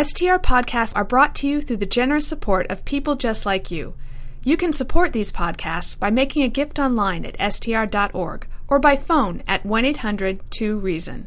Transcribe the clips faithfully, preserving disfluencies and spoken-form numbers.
S T R podcasts are brought to you through the generous support of people just like you. You can support these podcasts by making a gift online at S T R dot org or by phone at one eight hundred two reason.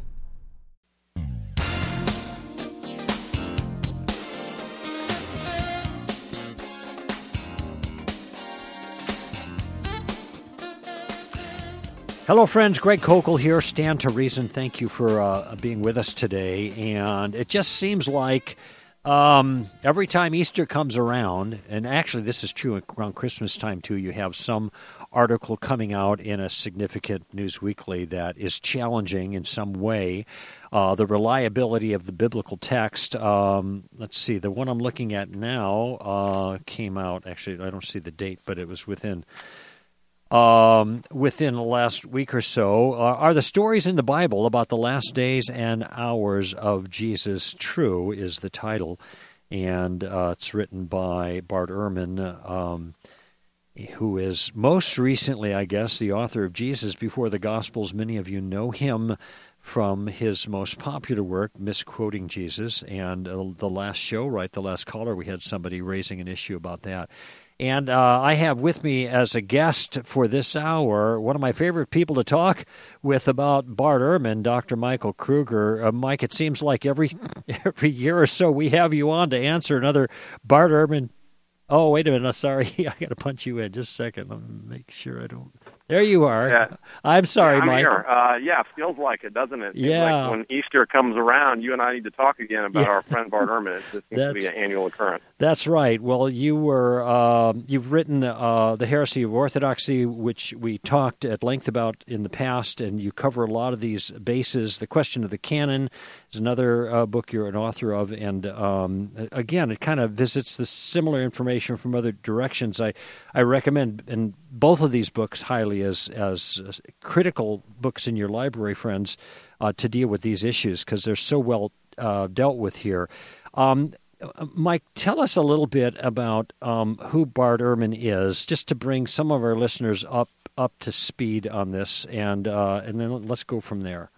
Hello, friends. Greg Kokel here. Stand to Reason. Thank you for uh, being with us today. And it just seems like um, every time Easter comes around, and actually this is true around Christmas time too, you have some article coming out in a significant news weekly that is challenging in some way uh, the reliability of the biblical text. Um, let's see. The one I'm looking at now uh, came out. Actually, I don't see the date, but it was within... Um, within the last week or so. Uh, are the stories in the Bible about the last days and hours of Jesus true, is the title. And uh, it's written by Bart Ehrman, um, who is most recently, I guess, the author of Jesus Before the Gospels. Many of you know him from his most popular work, Misquoting Jesus. And uh, the last show, right, the last caller, we had somebody raising an issue about that. And uh, I have with me as a guest for this hour one of my favorite people to talk with about Bart Ehrman, Doctor Michael Kruger. Uh, Mike, it seems like every every year or so we have you on to answer another Bart Ehrman. Oh, wait a minute. Sorry. I got to punch you in. Just a second. Let me make sure I don't. There you are. Yeah. I'm sorry, yeah, I'm Mike. Here. Uh, yeah, feels like it, doesn't it? Seems yeah. Like when Easter comes around, you and I need to talk again about yeah. our friend Bart Ehrman. It just seems to be an annual occurrence. That's right. Well, you were um, you've written uh, The Heresy of Orthodoxy, which we talked at length about in the past, and you cover a lot of these bases. The Question of the Canon is another uh, book you're an author of, and um, again, it kind of visits the similar information from other directions. I, I recommend in both of these books highly as as critical books in your library, friends, uh, to deal with these issues because they're so well uh, dealt with here. Um, Mike, tell us a little bit about um, who Bart Ehrman is, just to bring some of our listeners up up to speed on this, and uh, and then let's go from there.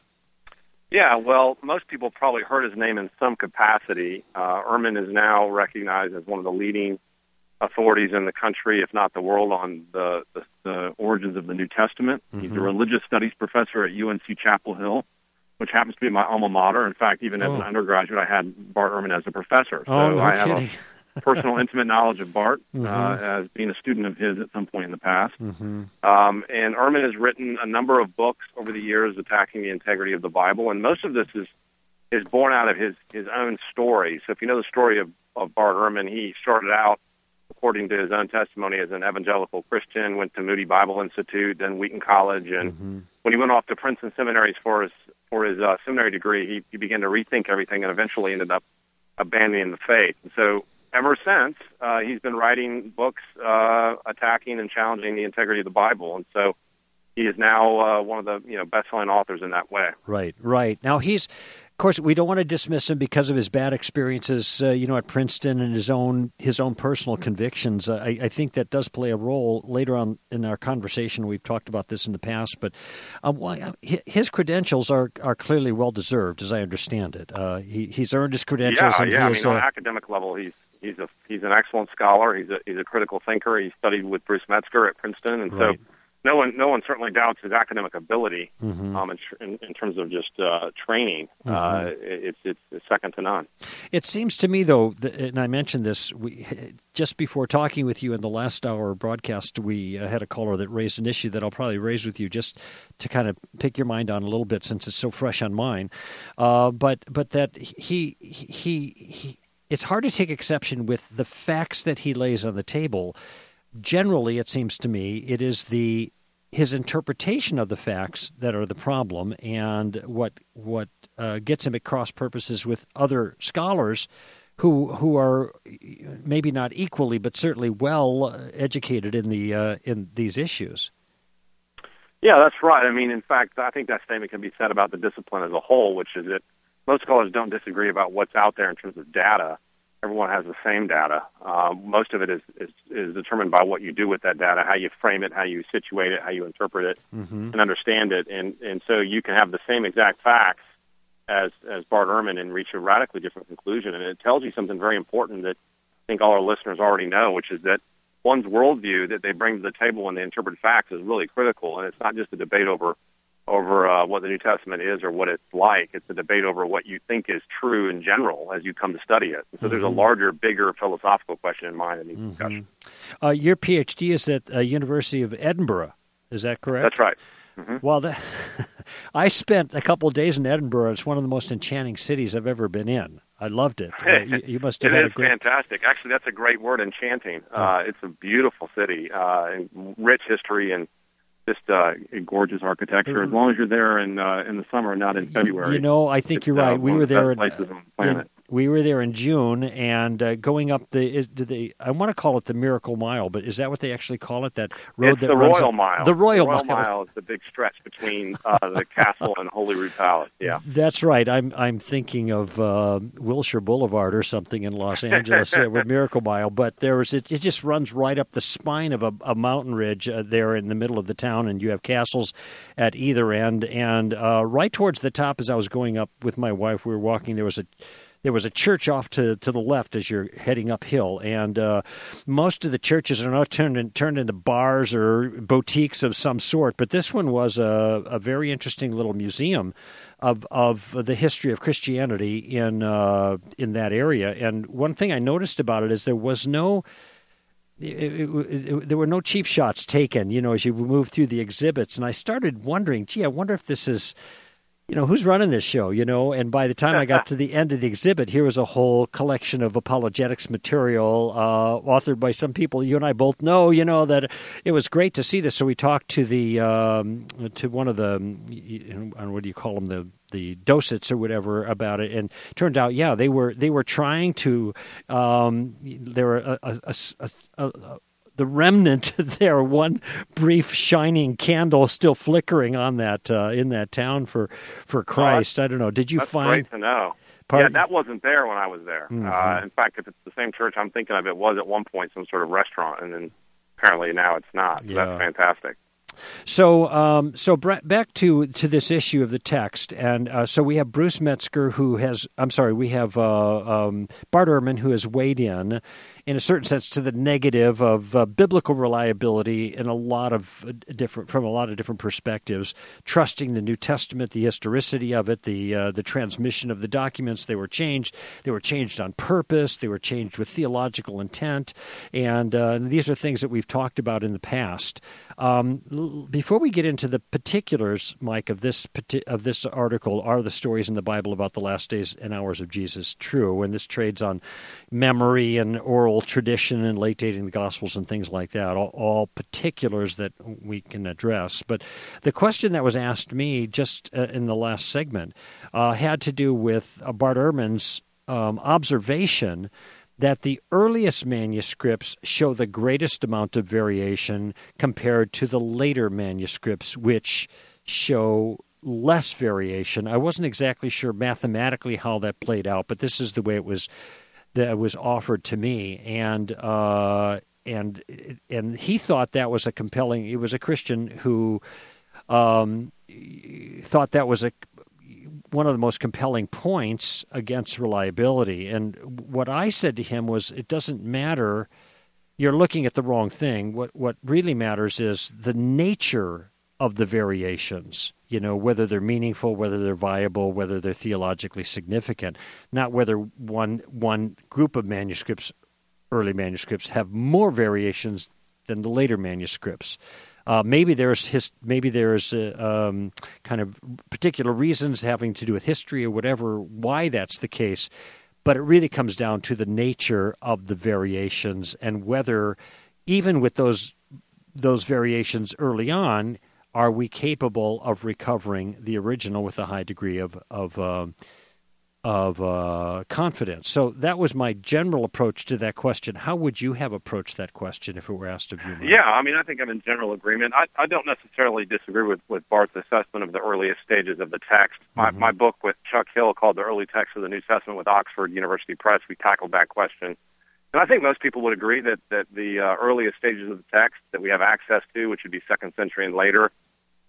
Yeah, well, most people probably heard his name in some capacity. Uh, Ehrman is now recognized as one of the leading authorities in the country, if not the world, on the, the, the origins of the New Testament. Mm-hmm. He's a religious studies professor at U N C Chapel Hill, which happens to be my alma mater. In fact, even as oh. an undergraduate, I had Bart Ehrman as a professor. So oh, no I have kidding. a personal, intimate knowledge of Bart mm-hmm. uh, as being a student of his at some point in the past. Mm-hmm. Um, and Ehrman has written a number of books over the years attacking the integrity of the Bible, and most of this is is born out of his, his own story. So if you know the story of, of Bart Ehrman, he started out, according to his own testimony, as an evangelical Christian, went to Moody Bible Institute, then Wheaton College, and mm-hmm. when he went off to Princeton seminaries for his for his uh, seminary degree, he, he began to rethink everything and eventually ended up abandoning the faith. And so ever since, uh, he's been writing books uh, attacking and challenging the integrity of the Bible, and so he is now uh, one of the you know best-selling authors in that way. Right, right. Now he's, of course, we don't want to dismiss him because of his bad experiences, uh, you know, at Princeton and his own his own personal convictions. Uh, I, I think that does play a role later on in our conversation. We've talked about this in the past, but um, well, his credentials are, are clearly well deserved, as I understand it. Uh, he he's earned his credentials. Yeah, and yeah. He I is, mean, on uh, an academic level, he's he's a he's an excellent scholar. He's a he's a critical thinker. He studied with Bruce Metzger at Princeton, and right. so. No one, no one certainly doubts his academic ability mm-hmm. um, in, in, in terms of just uh, training. Mm-hmm. Uh, it's, it's it's second to none. It seems to me, though, that, and I mentioned this we, just before talking with you in the last hour broadcast, we uh, had a caller that raised an issue that I'll probably raise with you just to kind of pick your mind on a little bit since it's so fresh on mine. Uh, but but that he he he, it's hard to take exception with the facts that he lays on the table. Generally, it seems to me, it is the his interpretation of the facts that are the problem, and what what uh, gets him at cross purposes with other scholars who who are maybe not equally, but certainly well educated in the uh, in these issues. Yeah, that's right. I mean, in fact, I think that statement can be said about the discipline as a whole, which is that most scholars don't disagree about what's out there in terms of data. Everyone has the same data. Uh, most of it is, is is determined by what you do with that data, how you frame it, how you situate it, how you interpret it, mm-hmm. and understand it. And and so you can have the same exact facts as as Bart Ehrman and reach a radically different conclusion. And it tells you something very important that I think all our listeners already know, which is that one's worldview that they bring to the table when they interpret facts is really critical. And it's not just a debate over over uh, what the New Testament is or what it's like. It's a debate over what you think is true in general as you come to study it. And so mm-hmm. there's a larger, bigger philosophical question in mind in these mm-hmm. discussions. Uh, your PhD is at uh, University of Edinburgh. Is that correct? That's right. Mm-hmm. Well, the, I spent a couple of days in Edinburgh. It's one of the most enchanting cities I've ever been in. I loved it. Uh, you, you must have it had is a great... fantastic. Actually, that's a great word, enchanting. Oh. Uh, it's a beautiful city, uh, and rich history and just uh, gorgeous architecture. As long as you're there in uh, in the summer, not in February. You know, I think you're right. Uh, we were there in, places on the planet. in we were there in June, and uh, going up the is, do they, I want to call it the Miracle Mile, but is that what they actually call it? That road it's that the runs Royal up, Mile. The Royal, the Royal Mile. Mile is the big stretch between uh, the castle and Holyrood Palace. Yeah, that's right. I'm I'm thinking of uh, Wilshire Boulevard or something in Los Angeles uh, with Miracle Mile, but there was it, it just runs right up the spine of a, a mountain ridge uh, there in the middle of the town, and you have castles at either end. And uh, right towards the top, as I was going up with my wife, we were walking. There was a There was a church off to, to the left as you're heading uphill, and uh, most of the churches are now turned in, turned into bars or boutiques of some sort. But this one was a, a very interesting little museum of of the history of Christianity in uh, in that area. And one thing I noticed about it is there was no. It, it, it, there were no cheap shots taken, you know, as you move through the exhibits. And I started wondering, gee, I wonder if this is. You know, who's running this show, you know? And by the time I got to the end of the exhibit, here was a whole collection of apologetics material uh, authored by some people you and I both know, you know, that it was great to see this. So we talked to the um, to one of the, you know, what do you call them, the the docets or whatever about it, and it turned out, yeah, they were they were trying to, um, they were a, a, a, a, a the remnant there, one brief shining candle still flickering on that uh, in that town for for Christ. Oh, I don't know. Did you that's find? Great to know. Pardon? Yeah, that wasn't there when I was there. Mm-hmm. Uh, in fact, if it's the same church I'm thinking of, it was at one point some sort of restaurant, and then apparently now it's not. So yeah. That's fantastic. So, um, so back to, to this issue of the text, and uh, so we have Bruce Metzger, who has, I'm sorry, we have uh, um, Bart Ehrman, who has weighed in, in a certain sense, to the negative of uh, biblical reliability in a lot of uh, different, from a lot of different perspectives, trusting the New Testament, the historicity of it, the uh, the transmission of the documents. They were changed. They were changed on purpose. They were changed with theological intent, and uh, these are things that we've talked about in the past. Um, Before we get into the particulars, Mike, of this of this article, are the stories in the Bible about the last days and hours of Jesus true? And this trades on memory and oral tradition and late dating the Gospels and things like that, all, all particulars that we can address. But the question that was asked me just uh, in the last segment uh, had to do with uh, Bart Ehrman's um, observation that the earliest manuscripts show the greatest amount of variation compared to the later manuscripts, which show less variation. I wasn't exactly sure mathematically how that played out, but this is the way it was that was offered to me, and uh, and and he thought that was a compelling. He was a Christian who um, thought that was a one of the most compelling points against reliability. And what I said to him was, it doesn't matter, you're looking at the wrong thing. What what really matters is the nature of the variations, you know, whether they're meaningful, whether they're viable, whether they're theologically significant, not whether one one group of manuscripts, early manuscripts, have more variations than the later manuscripts. Uh, maybe there's his, maybe there's uh, um, kind of particular reasons having to do with history or whatever why that's the case, but it really comes down to the nature of the variations and whether, even with those those variations early on, are we capable of recovering the original with a high degree of of uh, of uh, confidence? So that was my general approach to that question. How would you have approached that question if it were asked of you, Mike? Yeah, I mean, I think I'm in general agreement. I, I don't necessarily disagree with, with Bart's assessment of the earliest stages of the text. My, mm-hmm. my book with Chuck Hill called The Early Text of the New Testament with Oxford University Press, we tackled that question. And I think most people would agree that, that the uh, earliest stages of the text that we have access to, which would be second century and later,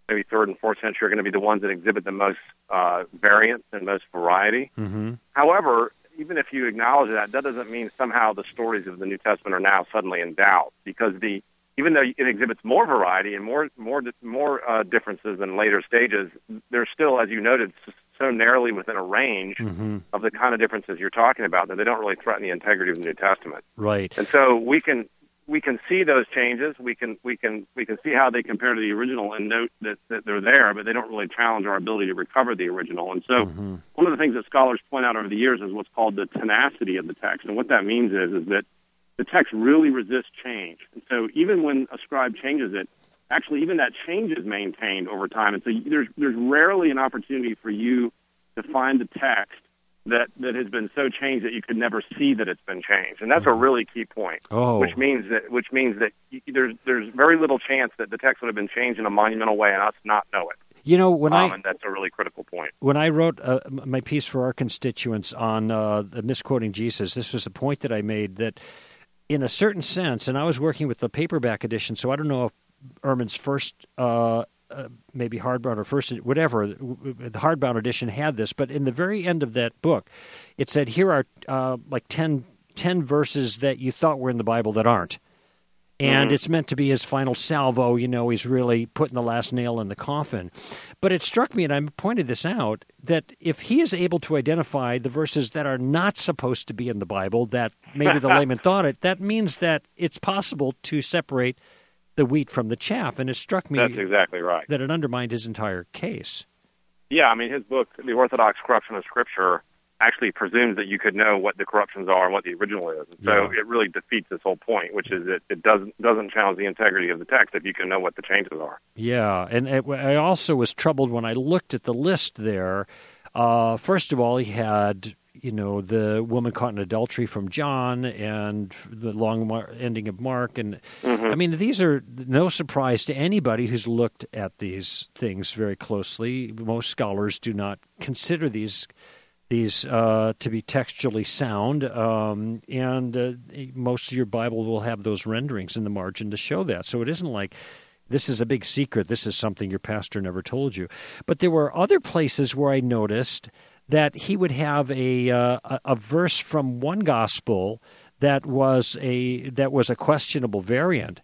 maybe third and fourth century, are going to be the ones that exhibit the most uh, variance and most variety. Mm-hmm. However, even if you acknowledge that, that doesn't mean somehow the stories of the New Testament are now suddenly in doubt, because the even though it exhibits more variety and more more more uh, differences in later stages, they're still, as you noted, so narrowly within a range mm-hmm. of the kind of differences you're talking about that they don't really threaten the integrity of the New Testament. Right. And so we can we can see those changes. We can we can we can see how they compare to the original and note that, that they're there, but they don't really challenge our ability to recover the original. And so mm-hmm. one of the things that scholars point out over the years is what's called the tenacity of the text. And what that means is is that the text really resists change. And so even when a scribe changes it, actually even that change is maintained over time. And so there's there's rarely an opportunity for you to find the text that, that has been so changed that you could never see that it's been changed. And that's a really key point, oh. which means that which means that you, there's there's very little chance that the text would have been changed in a monumental way and us not know it. You know, when um, I and that's a really critical point. When I wrote uh, my piece for our constituents on uh, the misquoting Jesus, this was a point that I made that, in a certain sense, and I was working with the paperback edition, so I don't know if Ehrman's first, uh, uh, maybe hardbound or first, whatever, the hardbound edition had this, but in the very end of that book, it said, here are uh, like ten, ten verses that you thought were in the Bible that aren't. And mm-hmm. it's meant to be his final salvo, you know, he's really putting the last nail in the coffin. But it struck me, and I pointed this out, that if he is able to identify the verses that are not supposed to be in the Bible, that maybe the layman thought it, that means that it's possible to separate the wheat from the chaff. And it struck me That's exactly right. that it undermined his entire case. Yeah, I mean, his book, The Orthodox Corruption of Scripture, actually presumes that you could know what the corruptions are and what the original is. And so yeah. it really defeats this whole point, which is that it doesn't doesn't challenge the integrity of the text if you can know what the changes are. Yeah, and it, I also was troubled when I looked at the list there. Uh, first of all, he had, you know, the woman caught in adultery from John and the long mar- ending of Mark. And mm-hmm. I mean, these are no surprise to anybody who's looked at these things very closely. Most scholars do not consider these these uh, to be textually sound, um, and uh, most of your Bible will have those renderings in the margin to show that. So it isn't like this is a big secret, this is something your pastor never told you. But there were other places where I noticed that he would have a uh, a, a verse from one gospel that was a that was a questionable variant.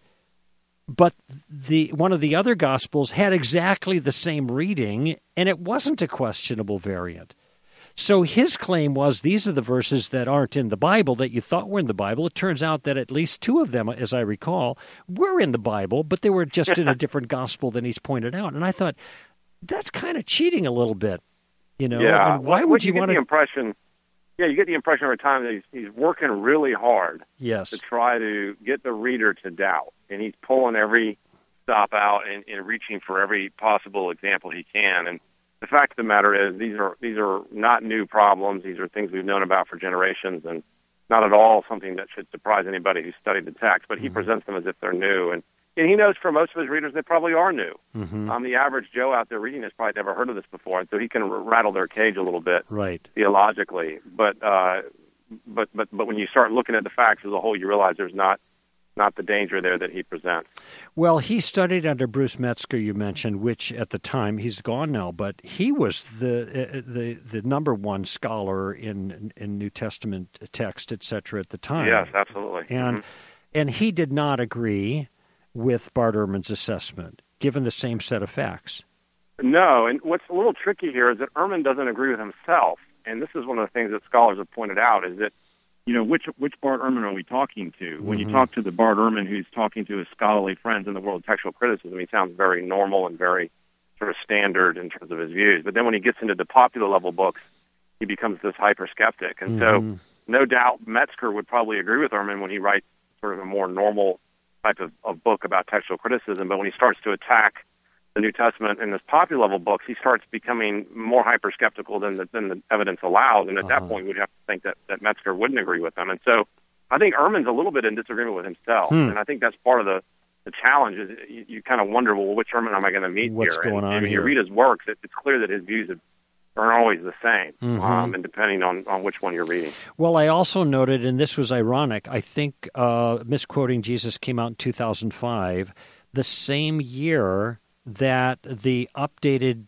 But the one of the other gospels had exactly the same reading, and it wasn't a questionable variant. So his claim was, these are the verses that aren't in the Bible that you thought were in the Bible. It turns out that at least two of them, as I recall, were in the Bible, but they were just in a different gospel than he's pointed out. And I thought, that's kind of cheating a little bit, you know? Yeah. And why well, would you, you want to... to... impression? Yeah, you get the impression over time that he's, he's working really hard yes. to try to get the reader to doubt. And he's pulling every stop out and, and reaching for every possible example he can. And the fact of the matter is, these are these are not new problems. These are things we've known about for generations, and not at all something that should surprise anybody who studied the text. But he mm-hmm. presents them as if they're new, and, and he knows for most of his readers they probably are new. Mm-hmm. Um, the average Joe out there reading this probably never heard of this before, and so he can r- rattle their cage a little bit right. theologically. But uh, but but but when you start looking at the facts as a whole, you realize there's not. not the danger there that he presents. Well, he studied under Bruce Metzger, you mentioned, which at the time, he's gone now, but he was the the the number one scholar in in New Testament text, et cetera, at the time. Yes, absolutely. And mm-hmm. and he did not agree with Bart Ehrman's assessment, given the same set of facts. No, and what's a little tricky here is that Ehrman doesn't agree with himself, and this is one of the things that scholars have pointed out, is that you know, which which Bart Ehrman are we talking to? When mm-hmm. you talk to the Bart Ehrman who's talking to his scholarly friends in the world of textual criticism, he sounds very normal and very sort of standard in terms of his views. But then when he gets into the popular level books, he becomes this hyper-skeptic. And mm-hmm. so no doubt Metzger would probably agree with Ehrman when he writes sort of a more normal type of, of book about textual criticism. But when he starts to attack the New Testament in his popular level books, he starts becoming more hyper-skeptical than the, than the evidence allows. And at uh-huh. that point, we'd have to think that, that Metzger wouldn't agree with him. And so I think Ehrman's a little bit in disagreement with himself. Hmm. And I think that's part of the, the challenge is you, you kind of wonder, well, which Ehrman am I going to meet What's here? going and, on and when here? you read his works, it, it's clear that his views have, aren't always the same, mm-hmm. um, and depending on, on which one you're reading. Well, I also noted, and this was ironic, I think uh, Misquoting Jesus came out in two thousand five, the same year that the updated,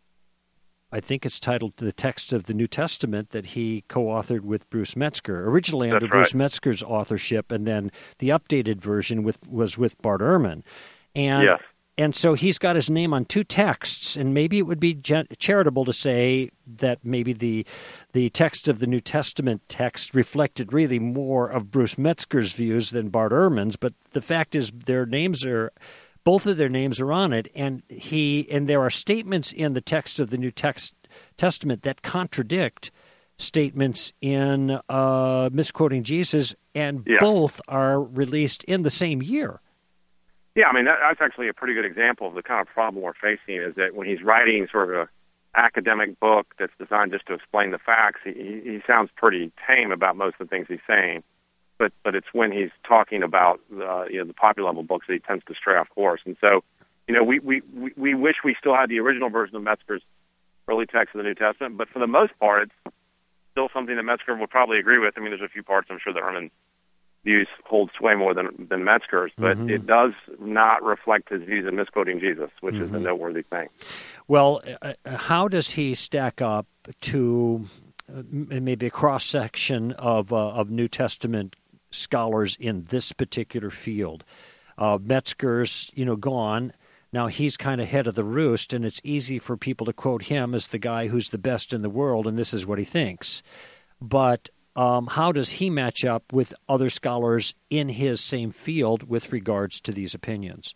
I think it's titled The Text of the New Testament, that he co-authored with Bruce Metzger, originally under That's right. Bruce Metzger's authorship, and then the updated version with was with Bart Ehrman. And Yes. And so he's got his name on two texts, and maybe it would be charitable to say that maybe the the text of the New Testament text reflected really more of Bruce Metzger's views than Bart Ehrman's. But the fact is, their names are both of their names are on it, and he and there are statements in the text of the New text, Testament that contradict statements in uh, Misquoting Jesus, and Yeah. both are released in the same year. Yeah, I mean, that, that's actually a pretty good example of the kind of problem we're facing, is that when he's writing sort of an academic book that's designed just to explain the facts, he, he sounds pretty tame about most of the things he's saying. But but it's when he's talking about uh, you know, the popular level books that he tends to stray off course. And so, you know, we, we, we, we wish we still had the original version of Metzger's early text of the New Testament, but for the most part, it's still something that Metzger would probably agree with. I mean, there's a few parts I'm sure that Ehrman views hold sway more than than Metzger's, but mm-hmm. it does not reflect his views in Misquoting Jesus, which mm-hmm. is a noteworthy thing. Well, uh, how does he stack up to uh, maybe a cross-section of uh, of New Testament scholars in this particular field? Uh, Metzger's, you know, gone. Now he's kind of head of the roost, and it's easy for people to quote him as the guy who's the best in the world, and this is what he thinks. But Um, how does he match up with other scholars in his same field with regards to these opinions?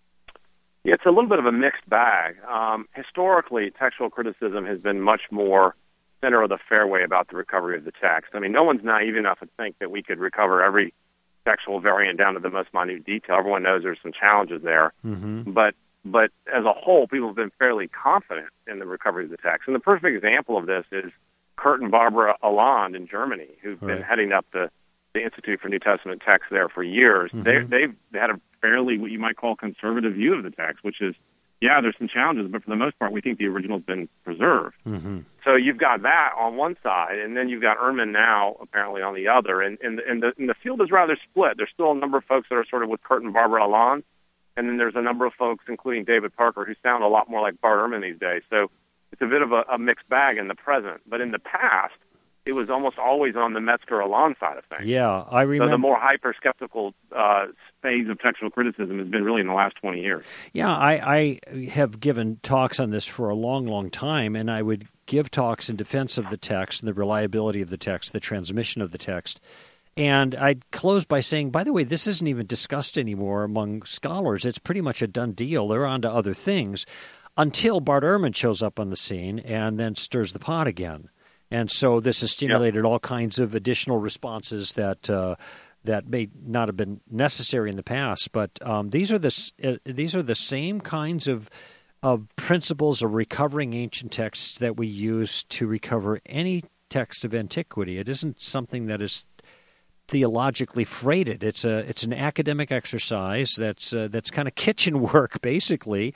Yeah, it's a little bit of a mixed bag. Um, historically, textual criticism has been much more center of the fairway about the recovery of the text. I mean, no one's naive enough to think that we could recover every textual variant down to the most minute detail. Everyone knows there's some challenges there. Mm-hmm. But but as a whole, people have been fairly confident in the recovery of the text. And the perfect example of this is Kurt and Barbara Alland in Germany, who've right. been heading up the, the Institute for New Testament Texts there for years. Mm-hmm. They, they've had a fairly, what you might call, conservative view of the text, which is, yeah, there's some challenges, but for the most part, we think the original's been preserved. Mm-hmm. So you've got that on one side, and then you've got Ehrman now, apparently, on the other. And, and, and, the, and the field is rather split. There's still a number of folks that are sort of with Kurt and Barbara Alland, and then there's a number of folks, including David Parker, who sound a lot more like Bart Ehrman these days. So it's a bit of a, a mixed bag in the present. But in the past, it was almost always on the Metzger-Alland side of things. Yeah, I remember. So the more hyper-skeptical uh, phase of textual criticism has been really in the last twenty years. Yeah, I, I have given talks on this for a long, long time, and I would give talks in defense of the text and the reliability of the text, the transmission of the text. And I'd close by saying, by the way, this isn't even discussed anymore among scholars. It's pretty much a done deal. They're on to other things until Bart Ehrman shows up on the scene and then stirs the pot again. And so this has stimulated yep. all kinds of additional responses that uh, that may not have been necessary in the past. But um, these are the uh, these are the same kinds of of principles of recovering ancient texts that we use to recover any text of antiquity. It isn't something that is theologically freighted. It's a it's an academic exercise that's uh, that's kind of kitchen work, basically,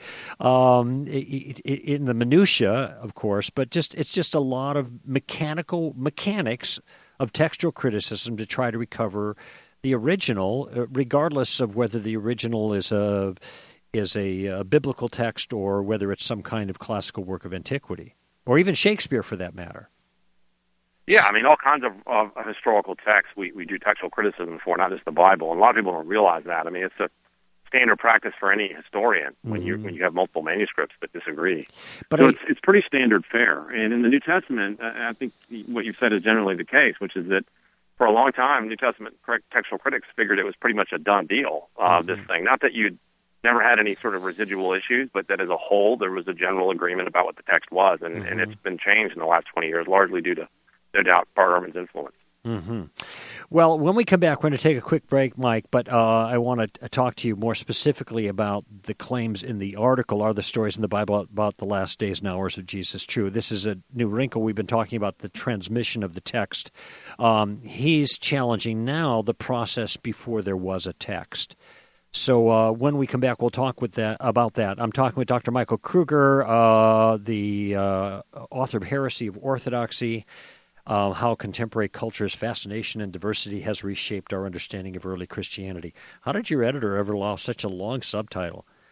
um, in the minutia, of course. But just it's just a lot of mechanical mechanics of textual criticism to try to recover the original, regardless of whether the original is a is a, a biblical text or whether it's some kind of classical work of antiquity, or even Shakespeare, for that matter. Yeah, I mean, all kinds of, of historical texts we, we do textual criticism for, not just the Bible. And a lot of people don't realize that. I mean, it's a standard practice for any historian when mm-hmm. you when you have multiple manuscripts that disagree. But so I, it's it's pretty standard fare. And in the New Testament, I think what you've said is generally the case, which is that for a long time, New Testament textual critics figured it was pretty much a done deal, uh, mm-hmm. this thing. Not that you'd never had any sort of residual issues, but that as a whole, there was a general agreement about what the text was. And, mm-hmm. and it's been changed in the last twenty years, largely due to, no doubt, Bart Ehrman's influence. Mm-hmm. Well, when we come back, we're going to take a quick break, Mike, but uh, I want to talk to you more specifically about the claims in the article, Are the Stories in the Bible About the Last Days and Hours of Jesus True? This is a new wrinkle. We've been talking about the transmission of the text. Um, he's challenging now the process before there was a text. So uh, when we come back, we'll talk with that about that. I'm talking with Doctor Michael Kruger, uh, the uh, author of Heresy of Orthodoxy, Uh, how contemporary culture's fascination and diversity has reshaped our understanding of early Christianity. How did your editor ever allow such a long subtitle?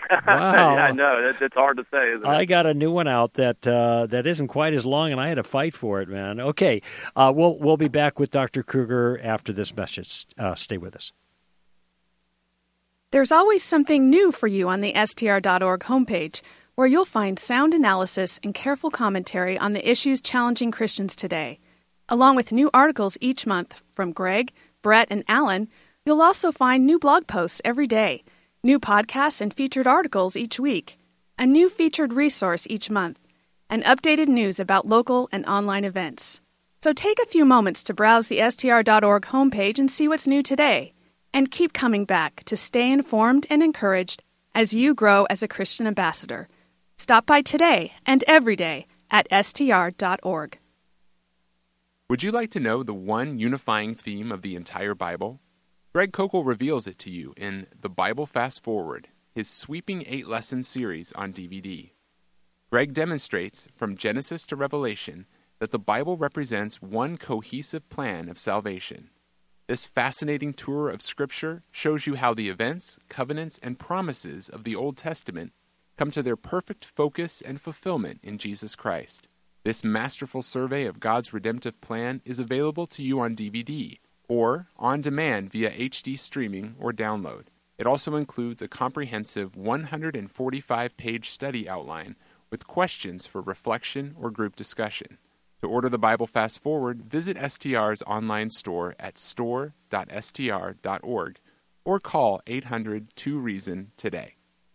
Wow. Yeah, I know. It's, it's hard to say, isn't it? I got a new one out that uh, that isn't quite as long, and I had to fight for it, man. Okay, uh, we'll we'll be back with Doctor Kruger after this message. Uh, stay with us. There's always something new for you on the S T R dot org homepage, where you'll find sound analysis and careful commentary on the issues challenging Christians today. Along with new articles each month from Greg, Brett, and Alan, you'll also find new blog posts every day, new podcasts and featured articles each week, a new featured resource each month, and updated news about local and online events. So take a few moments to browse the S T R dot org homepage and see what's new today. And keep coming back to stay informed and encouraged as you grow as a Christian ambassador. Stop by today and every day at S T R dot org. Would you like to know the one unifying theme of the entire Bible? Greg Koukl reveals it to you in The Bible Fast Forward, his sweeping eight-lesson series on D V D. Greg demonstrates, from Genesis to Revelation, that the Bible represents one cohesive plan of salvation. This fascinating tour of Scripture shows you how the events, covenants, and promises of the Old Testament come to their perfect focus and fulfillment in Jesus Christ. This masterful survey of God's redemptive plan is available to you on D V D or on demand via H D streaming or download. It also includes a comprehensive one hundred forty-five page study outline with questions for reflection or group discussion. To order the Bible Fast Forward, visit S T R's online store at store dot S T R dot org or call eight hundred two reason today.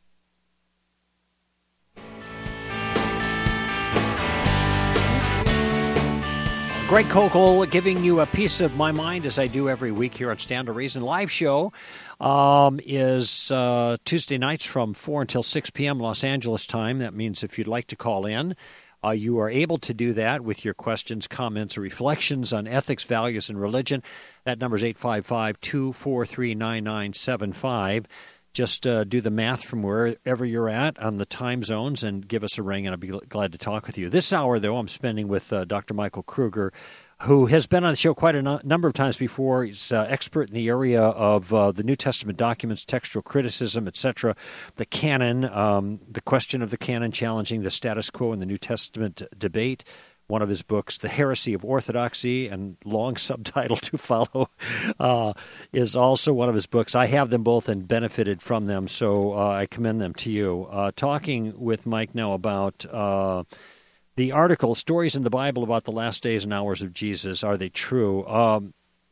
Greg Koukl giving you a piece of my mind, as I do every week here on Stand to Reason. Live show um, is uh, Tuesday nights from four until six p.m. Los Angeles time. That means if you'd like to call in, Uh, you are able to do that with your questions, comments, or reflections on ethics, values, and religion. That number is eight five five, two four three, nine nine seven five. Just uh, do the math from wherever you're at on the time zones and give us a ring, and I'll be glad to talk with you. This hour, though, I'm spending with uh, Doctor Michael Kruger, who has been on the show quite a no- number of times before. He's uh, expert in the area of uh, the New Testament documents, textual criticism, et cetera, the canon, um, the question of the canon challenging the status quo in the New Testament debate. One of his books, The Heresy of Orthodoxy, and long subtitle to follow, uh, is also one of his books. I have them both and benefited from them, so uh, I commend them to you. Uh, talking with Mike now about Uh, the article, Stories in the Bible About the Last Days and Hours of Jesus, Are They True? Um,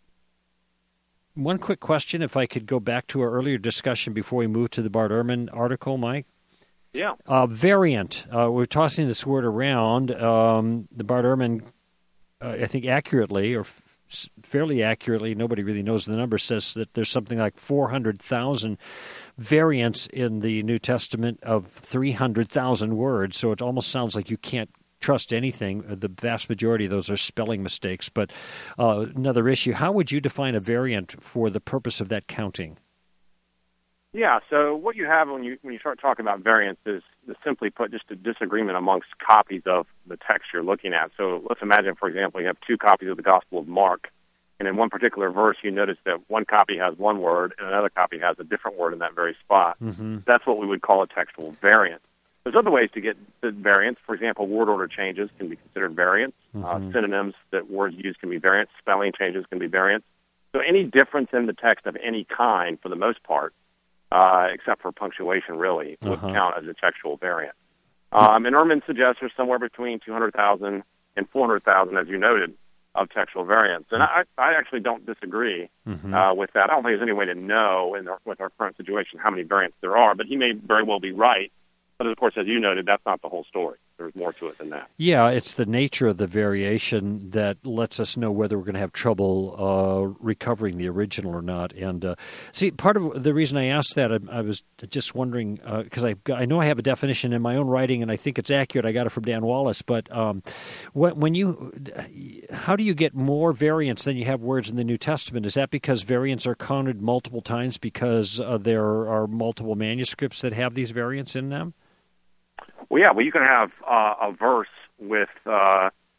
one quick question, if I could go back to our earlier discussion before we move to the Bart Ehrman article, Mike. Yeah. Uh, variant. Uh, we're tossing this word around. Um, the Bart Ehrman, uh, I think accurately, or f- fairly accurately, nobody really knows the number, says that there's something like four hundred thousand variants in the New Testament of three hundred thousand words, so it almost sounds like you can't trust anything. The vast majority of those are spelling mistakes. But uh, another issue, how would you define a variant for the purpose of that counting? Yeah, so what you have when you when you start talking about variants is, is simply put just a disagreement amongst copies of the text you're looking at. So let's imagine, for example, you have two copies of the Gospel of Mark, and in one particular verse you notice that one copy has one word and another copy has a different word in that very spot. Mm-hmm. That's what we would call a textual variant. There's other ways to get the variants. For example, word order changes can be considered variants. Mm-hmm. Uh, synonyms that words use can be variants. Spelling changes can be variants. So any difference in the text of any kind, for the most part, uh, except for punctuation, really, would uh-huh. count as a textual variant. Um, and Ehrman suggests there's somewhere between two hundred thousand and four hundred thousand, as you noted, of textual variants. And I, I actually don't disagree mm-hmm. uh, with that. I don't think there's any way to know in our, with our current situation how many variants there are, but he may very well be right. But, of course, as you noted, that's not the whole story. There's more to it than that. Yeah, it's the nature of the variation that lets us know whether we're going to have trouble uh, recovering the original or not. And uh, see, part of the reason I asked that, I, I was just wondering, because uh, I I know I have a definition in my own writing, and I think it's accurate. I got it from Dan Wallace. But um, when you, how do you get more variants than you have words in the New Testament? Is that because variants are counted multiple times because uh, there are multiple manuscripts that have these variants in them? Well, yeah, well, you can have uh, a verse with uh,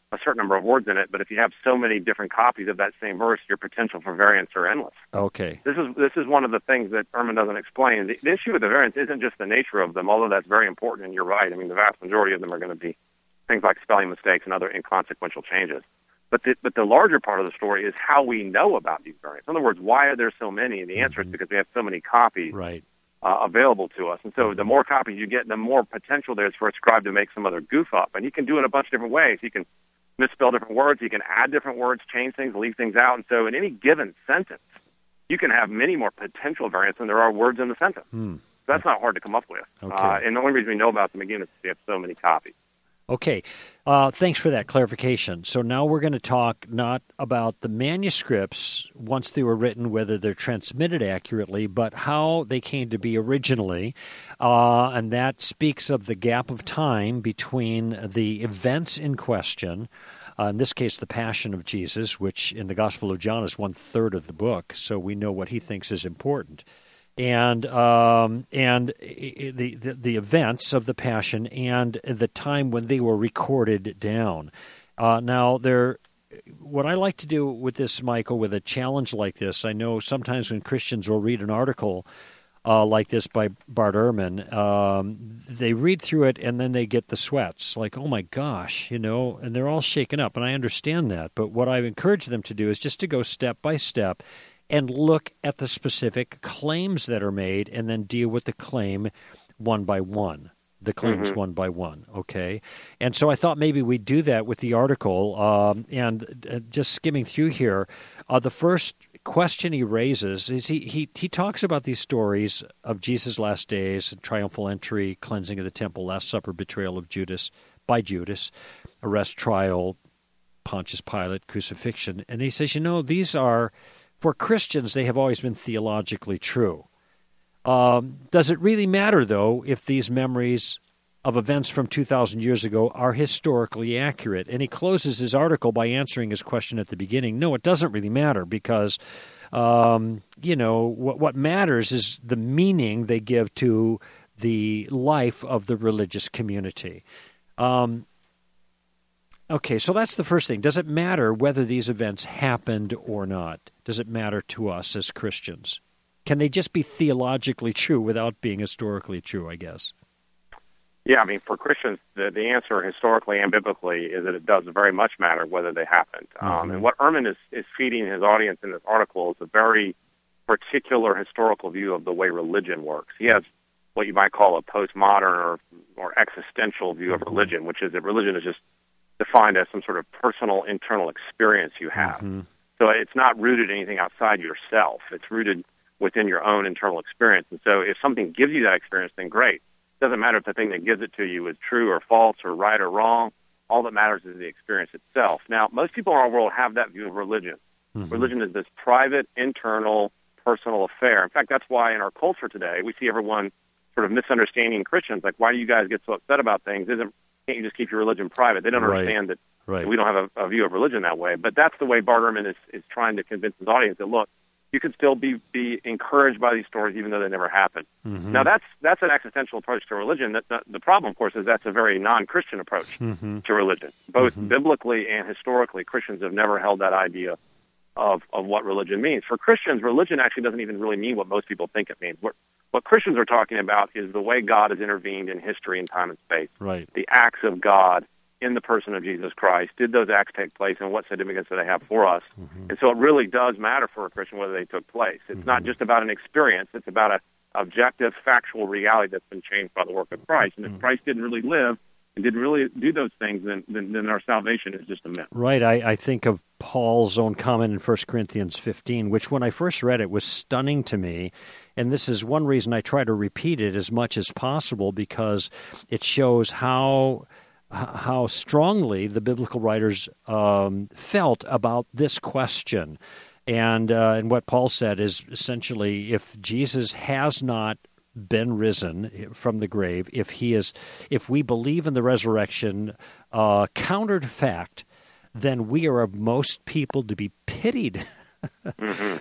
a certain number of words in it, but if you have so many different copies of that same verse, your potential for variants are endless. Okay. This is this is one of the things that Ehrman doesn't explain. The, the issue with the variants isn't just the nature of them, although that's very important, and you're right. I mean, the vast majority of them are going to be things like spelling mistakes and other inconsequential changes. But the, but the larger part of the story is how we know about these variants. In other words, why are there so many? And the answer mm-hmm. is because we have so many copies right. uh, available to us. And so the more copies you get, the more potential there is for a scribe to make some other goof up. And he can do it a bunch of different ways. He can misspell different words. He can add different words, change things, leave things out. And so in any given sentence, you can have many more potential variants than there are words in the sentence. Hmm. So that's not hard to come up with. Okay. Uh, and the only reason we know about them, again, is we have so many copies. Okay. Uh, thanks for that clarification. So now we're going to talk not about the manuscripts once they were written, whether they're transmitted accurately, but how they came to be originally. Uh, and that speaks of the gap of time between the events in question, uh, in this case, the Passion of Jesus, which in the Gospel of John is one-third of the book, so we know what he thinks is important. And um, and the, the the events of the Passion and the time when they were recorded down. Uh, now, there, what I like to do with this, Michael, with a challenge like this, I know sometimes when Christians will read an article uh, like this by Bart Ehrman, um, they read through it and then they get the sweats, like, oh my gosh, you know, and they're all shaken up, and I understand that. But what I encourage them to do is just to go step by step and look at the specific claims that are made and then deal with the claim one by one, the claims mm-hmm. one by one, okay? And so I thought maybe we'd do that with the article. Um, and uh, just skimming through here, uh, the first question he raises is he, he, he talks about these stories of Jesus' last days, triumphal entry, cleansing of the temple, Last Supper, betrayal of Judas by Judas, arrest, trial, Pontius Pilate, crucifixion. And he says, you know, these are... For Christians, they have always been theologically true. Um, does it really matter, though, if these memories of events from two thousand years ago are historically accurate? And he closes his article by answering his question at the beginning. No, it doesn't really matter because, um, you know, what, what matters is the meaning they give to the life of the religious community. Um Okay, so that's the first thing. Does it matter whether these events happened or not? Does it matter to us as Christians? Can they just be theologically true without being historically true, I guess? Yeah, I mean, for Christians, the, the answer historically and biblically is that it does very much matter whether they happened. Mm-hmm. Um, and what Ehrman is, is feeding his audience in this article is a very particular historical view of the way religion works. He has what you might call a postmodern or, or existential view of religion, which is that religion is just defined as some sort of personal internal experience you have. Mm-hmm. So it's not rooted in anything outside yourself. It's rooted within your own internal experience. And so if something gives you that experience, then great. It doesn't matter if the thing that gives it to you is true or false or right or wrong. All that matters is the experience itself. Now, most people in our world have that view of religion. Mm-hmm. Religion is this private, internal, personal affair. In fact, that's why in our culture today, we see everyone sort of misunderstanding Christians. Like, why do you guys get so upset about things? Isn't Can't you just keep your religion private? They don't right. understand that, right. that we don't have a, a view of religion that way. But that's the way Bart Ehrman is, is trying to convince his audience that, look, you can still be, be encouraged by these stories even though they never happened. Mm-hmm. Now, that's that's an existential approach to religion. That, that, the problem, of course, is that's a very non-Christian approach mm-hmm. to religion. Both mm-hmm. biblically and historically, Christians have never held that idea of, of what religion means. For Christians, religion actually doesn't even really mean what most people think it means. What, what Christians are talking about is the way God has intervened in history and time and space. Right. The acts of God in the person of Jesus Christ. Did those acts take place, and what significance do they have for us? Mm-hmm. And so it really does matter for a Christian whether they took place. It's mm-hmm. not just about an experience. It's about an objective, factual reality that's been changed by the work of Christ. And if mm-hmm. Christ didn't really live and didn't really do those things, then, then, then our salvation is just a myth. Right. I, I think of Paul's own comment in First Corinthians fifteen, which when I first read it was stunning to me. And this is one reason I try to repeat it as much as possible, because it shows how how strongly the biblical writers um, felt about this question. And uh, and what Paul said is essentially, if Jesus has not been risen from the grave, if he is, if we believe in the resurrection, uh, counter to fact, then we are of most people to be pitied. mm-hmm.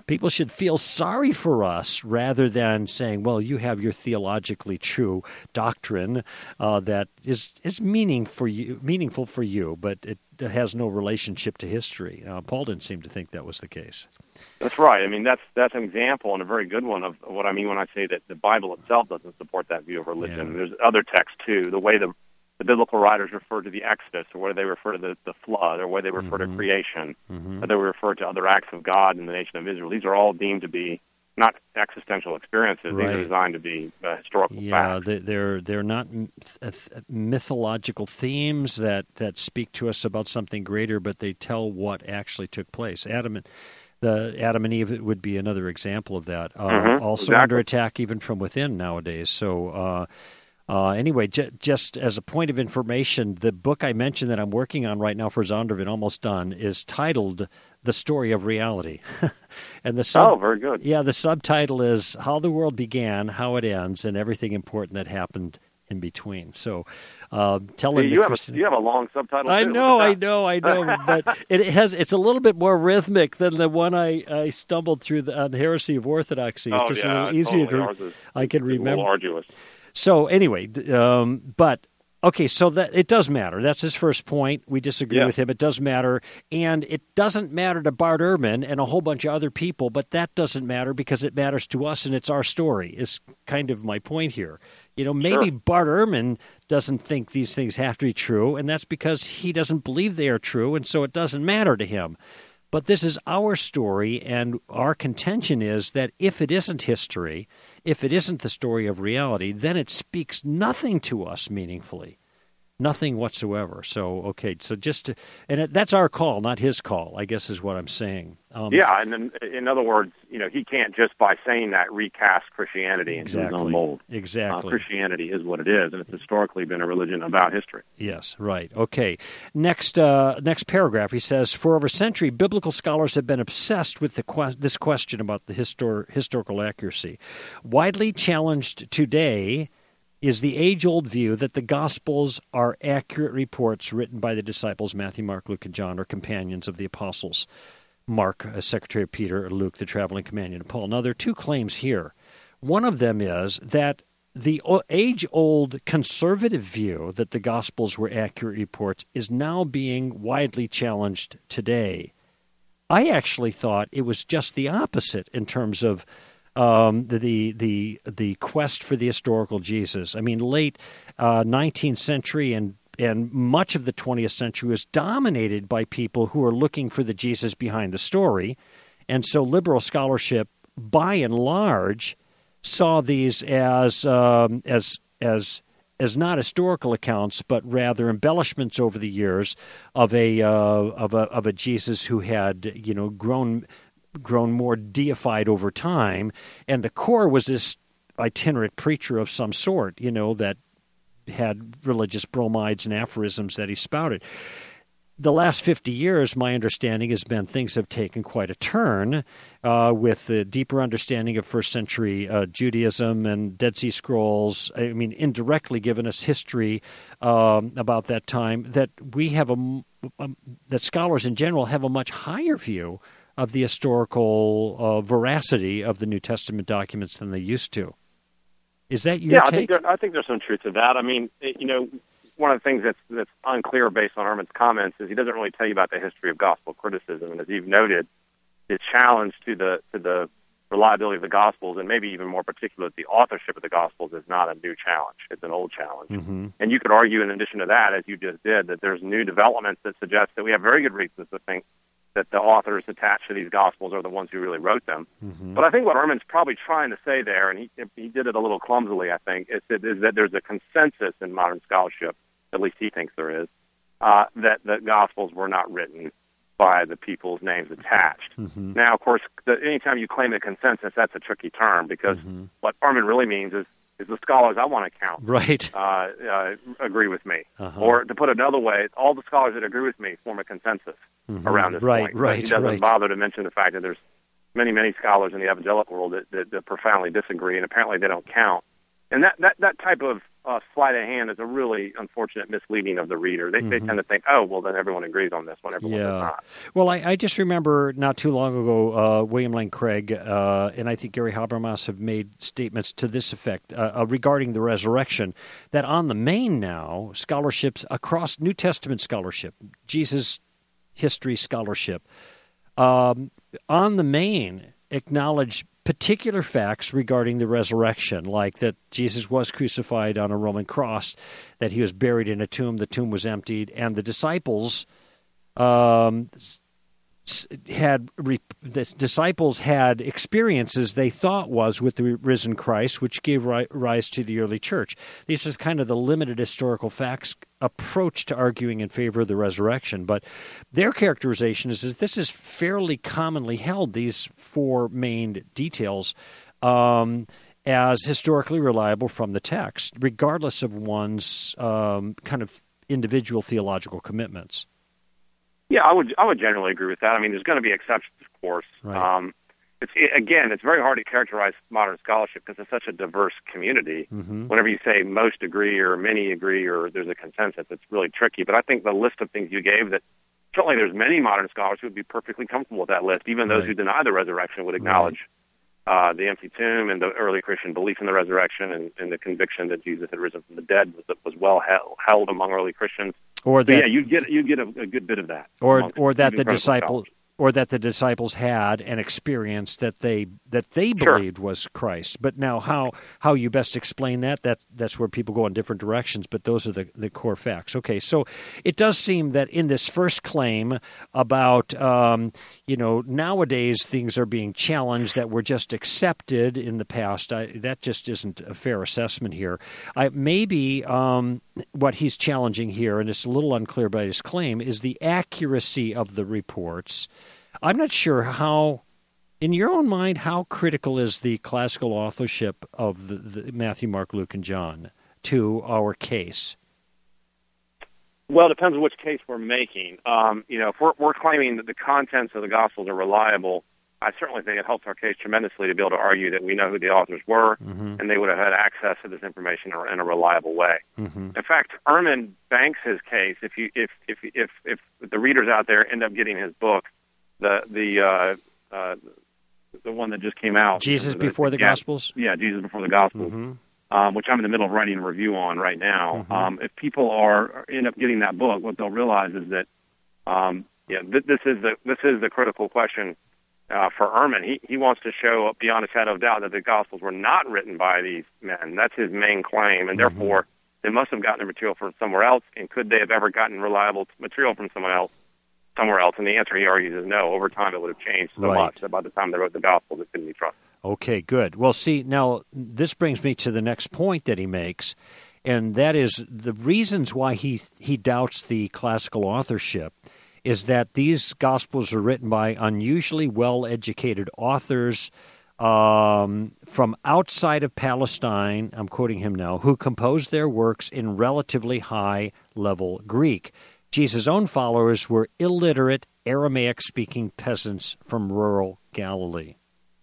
people should feel sorry for us rather than saying, well, you have your theologically true doctrine uh, that is, is meaning for you, meaningful for you, but it has no relationship to history. Uh, Paul didn't seem to think that was the case. That's right. I mean, that's that's an example and a very good one of what I mean when I say that the Bible itself doesn't support that view of religion. Yeah. There's other texts, too. The way the, the biblical writers refer to the Exodus, or where they refer to the, the flood, or where they refer mm-hmm. to creation, mm-hmm. or they refer to other acts of God in the nation of Israel. These are all deemed to be not existential experiences. Right. These are designed to be uh, historical yeah, facts. Yeah, they're, they're not mythological themes that, that speak to us about something greater, but they tell what actually took place. Adam and The Adam and Eve would be another example of that. Uh, mm-hmm, also exactly. under attack even from within nowadays. So uh, uh, anyway, j- just as a point of information, the book I mentioned that I'm working on right now for Zondervan, almost done, is titled The Story of Reality. and the sub- Oh, very good. Yeah, the subtitle is How the World Began, How It Ends, and Everything Important That Happened in Between. So uh, telling you the have Christian... a, you have a long subtitle. I too. know, I know, I know, but it has it's a little bit more rhythmic than the one I, I stumbled through the, on Heresy of Orthodoxy. It's oh, just yeah, a little easier totally. to Ours is, I can it's remember. A little arduous. So anyway, um, but okay, so that it does matter. That's his first point. We disagree yeah. with him. It does matter, and it doesn't matter to Bart Ehrman and a whole bunch of other people. But that doesn't matter because it matters to us, and it's our story. Is kind of my point here. You know, maybe sure. Bart Ehrman doesn't think these things have to be true, and that's because he doesn't believe they are true, and so it doesn't matter to him. But this is our story, and our contention is that if it isn't history, if it isn't the story of reality, then it speaks nothing to us meaningfully. Nothing whatsoever. So, okay, so just to, and it, that's our call, not his call, I guess is what I'm saying. Um, yeah, and in, in other words, you know, he can't just by saying that recast Christianity into exactly, his own mold. Exactly. Uh, Christianity is what it is, and it's historically been a religion about history. Yes, right. Okay. Next uh, next paragraph, he says, for over a century, biblical scholars have been obsessed with the que- this question about the histor- historical accuracy. Widely challenged today is the age-old view that the Gospels are accurate reports written by the disciples Matthew, Mark, Luke, and John, or companions of the apostles. Mark, uh, secretary of Peter, or Luke, the traveling companion of Paul. Now, there are two claims here. One of them is that the age-old conservative view that the Gospels were accurate reports is now being widely challenged today. I actually thought it was just the opposite in terms of Um, the the the quest for the historical Jesus. I mean, late uh, nineteenth century and and much of the twentieth century was dominated by people who were looking for the Jesus behind the story, and so liberal scholarship, by and large, saw these as um, as as as not historical accounts, but rather embellishments over the years of a uh, of a of a Jesus who had you know grown. grown more deified over time, and the core was this itinerant preacher of some sort, you know, that had religious bromides and aphorisms that he spouted. The last fifty years, my understanding has been things have taken quite a turn uh, with the deeper understanding of first century uh, Judaism and Dead Sea Scrolls, I mean, indirectly given us history um, about that time, that we have a, a, that scholars in general have a much higher view of the historical uh, veracity of the New Testament documents than they used to. Is that your yeah, take? I think, there, I think there's some truth to that. I mean, it, you know, one of the things that's that's unclear based on Ehrman's comments is he doesn't really tell you about the history of gospel criticism. And as you've noted, his challenge to the to the reliability of the Gospels, and maybe even more particular, the authorship of the Gospels, is not a new challenge. It's an old challenge. Mm-hmm. And you could argue, in addition to that, as you just did, that there's new developments that suggest that we have very good reasons to think that the authors attached to these Gospels are the ones who really wrote them. Mm-hmm. But I think what Ehrman's probably trying to say there, and he he did it a little clumsily, I think, is that, is that there's a consensus in modern scholarship, at least he thinks there is, uh, that the Gospels were not written by the people's names attached. Mm-hmm. Now, of course, the, anytime you claim a consensus, that's a tricky term, because mm-hmm. what Ehrman really means is, is the scholars I want to count right. uh, uh, agree with me. Uh-huh. Or to put it another way, all the scholars that agree with me form a consensus mm-hmm. around this right, point. Right, he doesn't right. bother to mention the fact that there's many, many scholars in the evangelical world that, that, that profoundly disagree, and apparently they don't count. And that, that, that type of uh, sleight of hand is a really unfortunate misleading of the reader. They, mm-hmm. they tend to think, oh, well, then everyone agrees on this one. Everyone yeah. does not. Well, I, I just remember not too long ago, uh, William Lane Craig uh, and I think Gary Habermas have made statements to this effect uh, uh, regarding the resurrection, that on the main now, scholarships across New Testament scholarship, Jesus history scholarship, um, on the main acknowledge particular facts regarding the resurrection, like that Jesus was crucified on a Roman cross, that he was buried in a tomb, the tomb was emptied, and the disciples um, had the disciples had experiences they thought was with the risen Christ, which gave ri- rise to the early church. These are kind of the limited historical facts approach to arguing in favor of the resurrection. But their characterization is that this is fairly commonly held, these four main details, um, as historically reliable from the text, regardless of one's um, kind of individual theological commitments. Yeah, I would I would generally agree with that. I mean, there's going to be exceptions, of course. Right. Um, it's it, again, it's very hard to characterize modern scholarship because it's such a diverse community. Mm-hmm. Whenever you say most agree or many agree or there's a consensus, it's really tricky. But I think the list of things you gave, that certainly there's many modern scholars who would be perfectly comfortable with that list. Even those right. who deny the resurrection would acknowledge right. uh, the empty tomb and the early Christian belief in the resurrection and, and the conviction that Jesus had risen from the dead was was well held, held among early Christians. Or that, so yeah, you get you get a, a good bit of that. Or or that the disciples or that the disciples had an experience that they that they sure. believed was Christ. But now how how you best explain that, that that's where people go in different directions, but those are the, the core facts. Okay, so it does seem that in this first claim about um, you know, nowadays things are being challenged that were just accepted in the past, I, that just isn't a fair assessment here. I, maybe um, what he's challenging here, and it's a little unclear by his claim, is the accuracy of the reports. I'm not sure how, in your own mind, how critical is the classical authorship of the, the Matthew, Mark, Luke, and John to our case? Well, it depends on which case we're making. Um, you know, if we're, we're claiming that the contents of the Gospels are reliable, I certainly think it helps our case tremendously to be able to argue that we know who the authors were, mm-hmm. and they would have had access to this information in a reliable way. Mm-hmm. In fact, Ehrman banks his case. If you, if, if, if, if the readers out there end up getting his book, the the uh, uh, the one that just came out, Jesus the, Before the yeah, Gospels, yeah, Jesus Before the Gospels, mm-hmm. um, which I'm in the middle of writing a review on right now. Mm-hmm. Um, if people are end up getting that book, what they'll realize is that um, yeah, th- this is the this is the critical question. Uh, for Ehrman, he, he wants to show beyond a shadow of doubt that the Gospels were not written by these men. That's his main claim, and mm-hmm. therefore they must have gotten their material from somewhere else, and could they have ever gotten reliable material from someone else, somewhere else? And the answer, he argues, is no. Over time, it would have changed so right. much that by the time they wrote the Gospels, it couldn't be trusted. Okay, good. Well, see, now this brings me to the next point that he makes, and that is the reasons why he he doubts the classical authorship is that these Gospels are written by unusually well-educated authors um, from outside of Palestine, I'm quoting him now, who composed their works in relatively high-level Greek. Jesus' own followers were illiterate, Aramaic-speaking peasants from rural Galilee.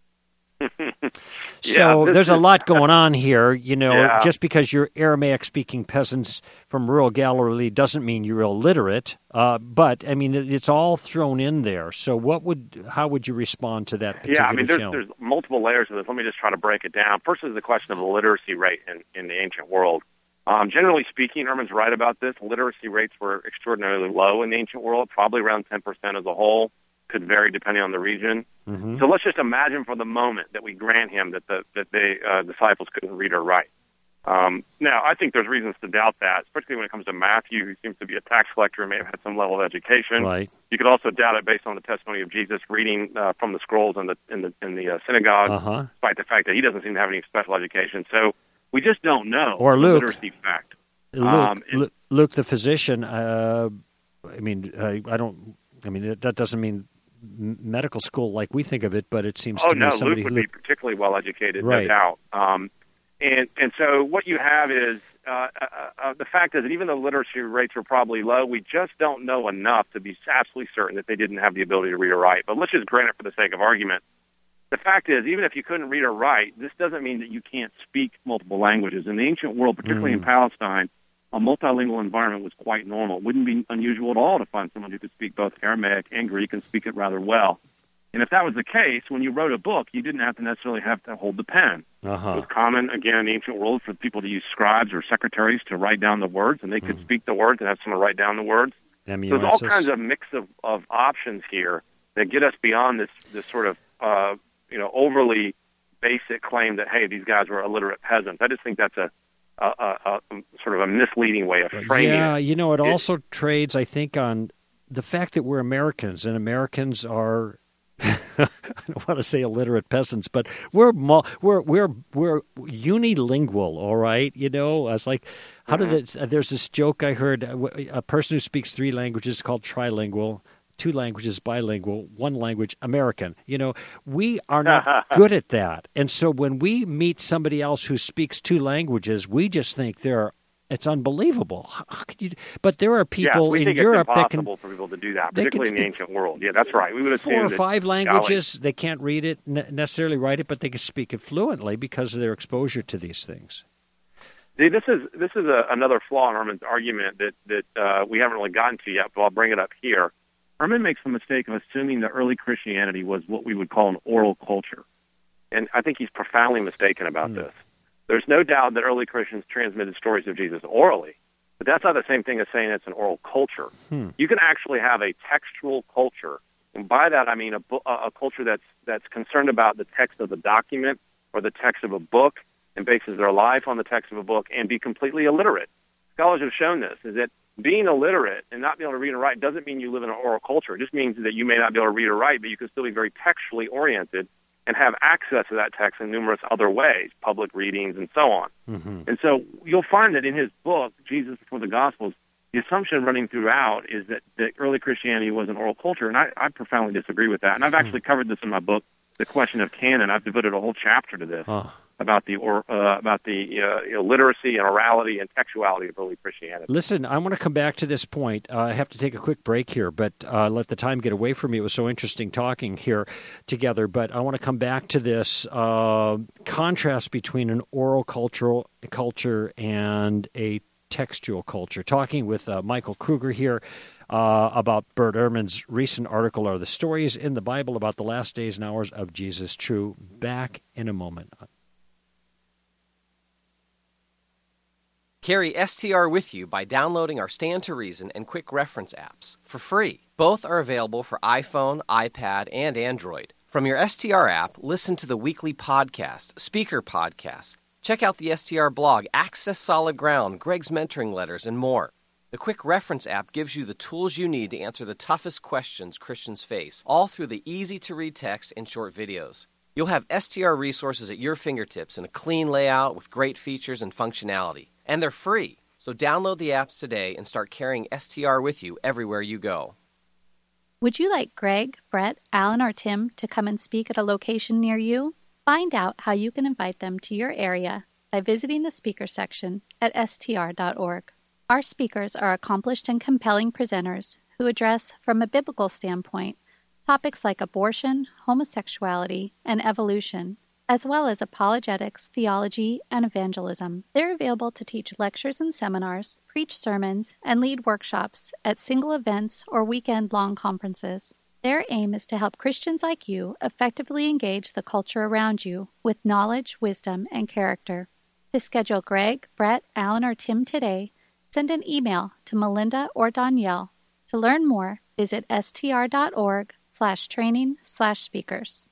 So yeah, there's is, a lot going on here. You know, yeah. just because you're Aramaic-speaking peasants from rural Galilee doesn't mean you're illiterate. Uh, but I mean, it's all thrown in there. So, what would, how would you respond to that particular Yeah, I mean, there's, challenge? there's multiple layers of this. Let me just try to break it down. First is the question of the literacy rate in, in the ancient world. Um, generally speaking, Ehrman's right about this. Literacy rates were extraordinarily low in the ancient world, probably around ten percent as a whole. Could vary depending on the region. Mm-hmm. So let's just imagine for the moment that we grant him that the that the uh, disciples couldn't read or write. Um, now, I think there's reasons to doubt that, especially when it comes to Matthew, who seems to be a tax collector and may have had some level of education. Right. You could also doubt it based on the testimony of Jesus reading uh, from the scrolls in the in the in the uh, synagogue, uh-huh. despite the fact that he doesn't seem to have any special education. So we just don't know. Or the Luke, literacy fact. Luke, um, Luke, Luke the physician. Uh, I mean, uh, I don't. I mean, that doesn't mean medical school like we think of it, but it seems oh, to no, me somebody Luke would who be particularly well educated, right. no doubt. Um, and and so what you have is uh, uh, uh, the fact is that even though literacy rates are probably low, we just don't know enough to be absolutely certain that they didn't have the ability to read or write. But let's just grant it for the sake of argument the fact is, even if you couldn't read or write, this doesn't mean that you can't speak multiple languages. In the ancient world, particularly mm. in Palestine, a multilingual environment was quite normal. It wouldn't be unusual at all to find someone who could speak both Aramaic and Greek and speak it rather well. And if that was the case, when you wrote a book, you didn't have to necessarily have to hold the pen. Uh-huh. It was common, again, in the ancient world for people to use scribes or secretaries to write down the words, and they could mm. speak the words and have someone write down the words. So there's all kinds of mix of, of options here that get us beyond this, this sort of, uh, you know, overly basic claim that, hey, these guys were illiterate peasants. I just think that's a, a, a, a sort of a misleading way of framing yeah, it. Yeah, you know, it, it also trades, I think, on the fact that we're Americans, and Americans are... I don't want to say illiterate peasants, but we're we're we're we're unilingual, all right. You know, I was like, how mm-hmm. did it? There's this joke I heard: a person who speaks three languages is called trilingual, two languages bilingual, one language American. You know, we are not good at that, and so when we meet somebody else who speaks two languages, we just think they're It's unbelievable. How could you? But there are people yeah, we in think Europe it's that can impossible for people to do that, particularly in the ancient world. Yeah, that's right. We would assume four or that, five languages. golly. They can't read it necessarily, write it, but they can speak it fluently because of their exposure to these things. See, this is this is a, another flaw in Ehrman's argument that that uh, we haven't really gotten to yet, but I'll bring it up here. Ehrman makes the mistake of assuming that early Christianity was what we would call an oral culture, and I think he's profoundly mistaken about mm. this. There's no doubt that early Christians transmitted stories of Jesus orally. But that's not the same thing as saying it's an oral culture. Hmm. You can actually have a textual culture, and by that I mean a, a culture that's that's concerned about the text of the document or the text of a book and bases their life on the text of a book and be completely illiterate. Scholars have shown this, is that being illiterate and not being able to read and write doesn't mean you live in an oral culture. It just means that you may not be able to read or write, but you can still be very textually oriented and have access to that text in numerous other ways, public readings and so on. Mm-hmm. And so you'll find that in his book, Jesus Before the Gospels, the assumption running throughout is that, that early Christianity was an oral culture, and I, I profoundly disagree with that. And I've actually covered this in my book, The Question of Canon. I've devoted a whole chapter to this. Oh. about the or, uh, about the uh, you know, literacy and orality and textuality of early Christianity. Listen, I want to come back to this point. Uh, I have to take a quick break here, but uh, let the time get away from me. It was so interesting talking here together, but I want to come back to this uh, contrast between an oral cultural culture and a textual culture. Talking with uh, Michael Kruger here uh, about Bert Ehrman's recent article, Are the Stories in the Bible About the Last Days and Hours of Jesus True? Back in a moment. Carry S T R with you by downloading our Stand to Reason and Quick Reference apps for free. Both are available for iPhone, iPad, and Android. From your S T R app, listen to the weekly podcast, speaker podcasts. Check out the S T R blog, access Solid Ground, Greg's mentoring letters, and more. The Quick Reference app gives you the tools you need to answer the toughest questions Christians face, all through the easy-to-read text and short videos. You'll have S T R resources at your fingertips in a clean layout with great features and functionality. And they're free, so download the apps today and start carrying S T R with you everywhere you go. Would you like Greg, Brett, Alan, or Tim to come and speak at a location near you? Find out how you can invite them to your area by visiting the speaker section at S T R dot org. Our speakers are accomplished and compelling presenters who address, from a biblical standpoint, topics like abortion, homosexuality, and evolution, as well as apologetics, theology, and evangelism. They're available to teach lectures and seminars, preach sermons, and lead workshops at single events or weekend-long conferences. Their aim is to help Christians like you effectively engage the culture around you with knowledge, wisdom, and character. To schedule Greg, Brett, Alan, or Tim today, send an email to Melinda or Danielle. To learn more, visit S T R dot org slash training slash speakers.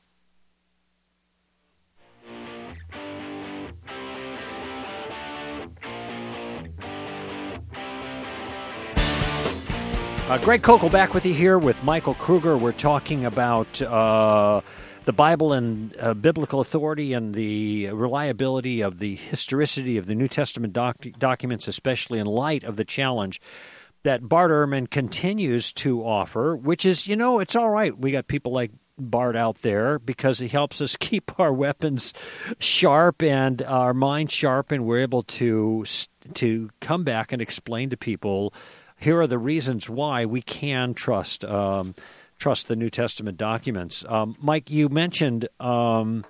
Uh, Greg Koukl back with you here with Michael Kruger. We're talking about uh, the Bible and uh, biblical authority and the reliability of the historicity of the New Testament doc- documents, especially in light of the challenge that Bart Ehrman continues to offer, which is, you know, it's all right. We got people like Bart out there because he helps us keep our weapons sharp and our minds sharp, and we're able to to come back and explain to people, here are the reasons why we can trust um, trust the New Testament documents. Um, Mike, you mentioned um,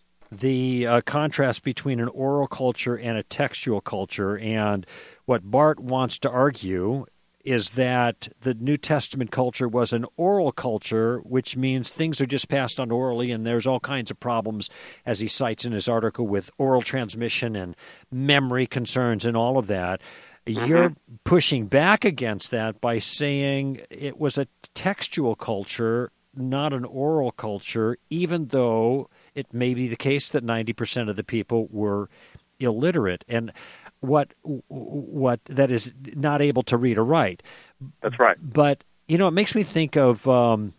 the uh, contrast between an oral culture and a textual culture, and what Barth wants to argue is that the New Testament culture was an oral culture, which means things are just passed on orally, and there's all kinds of problems, as he cites in his article, with oral transmission and memory concerns and all of that. Mm-hmm. You're pushing back against that by saying it was a textual culture, not an oral culture, even though it may be the case that ninety percent of the people were illiterate. And what what that is not able to read or write. That's right. But, you know, it makes me think of, um,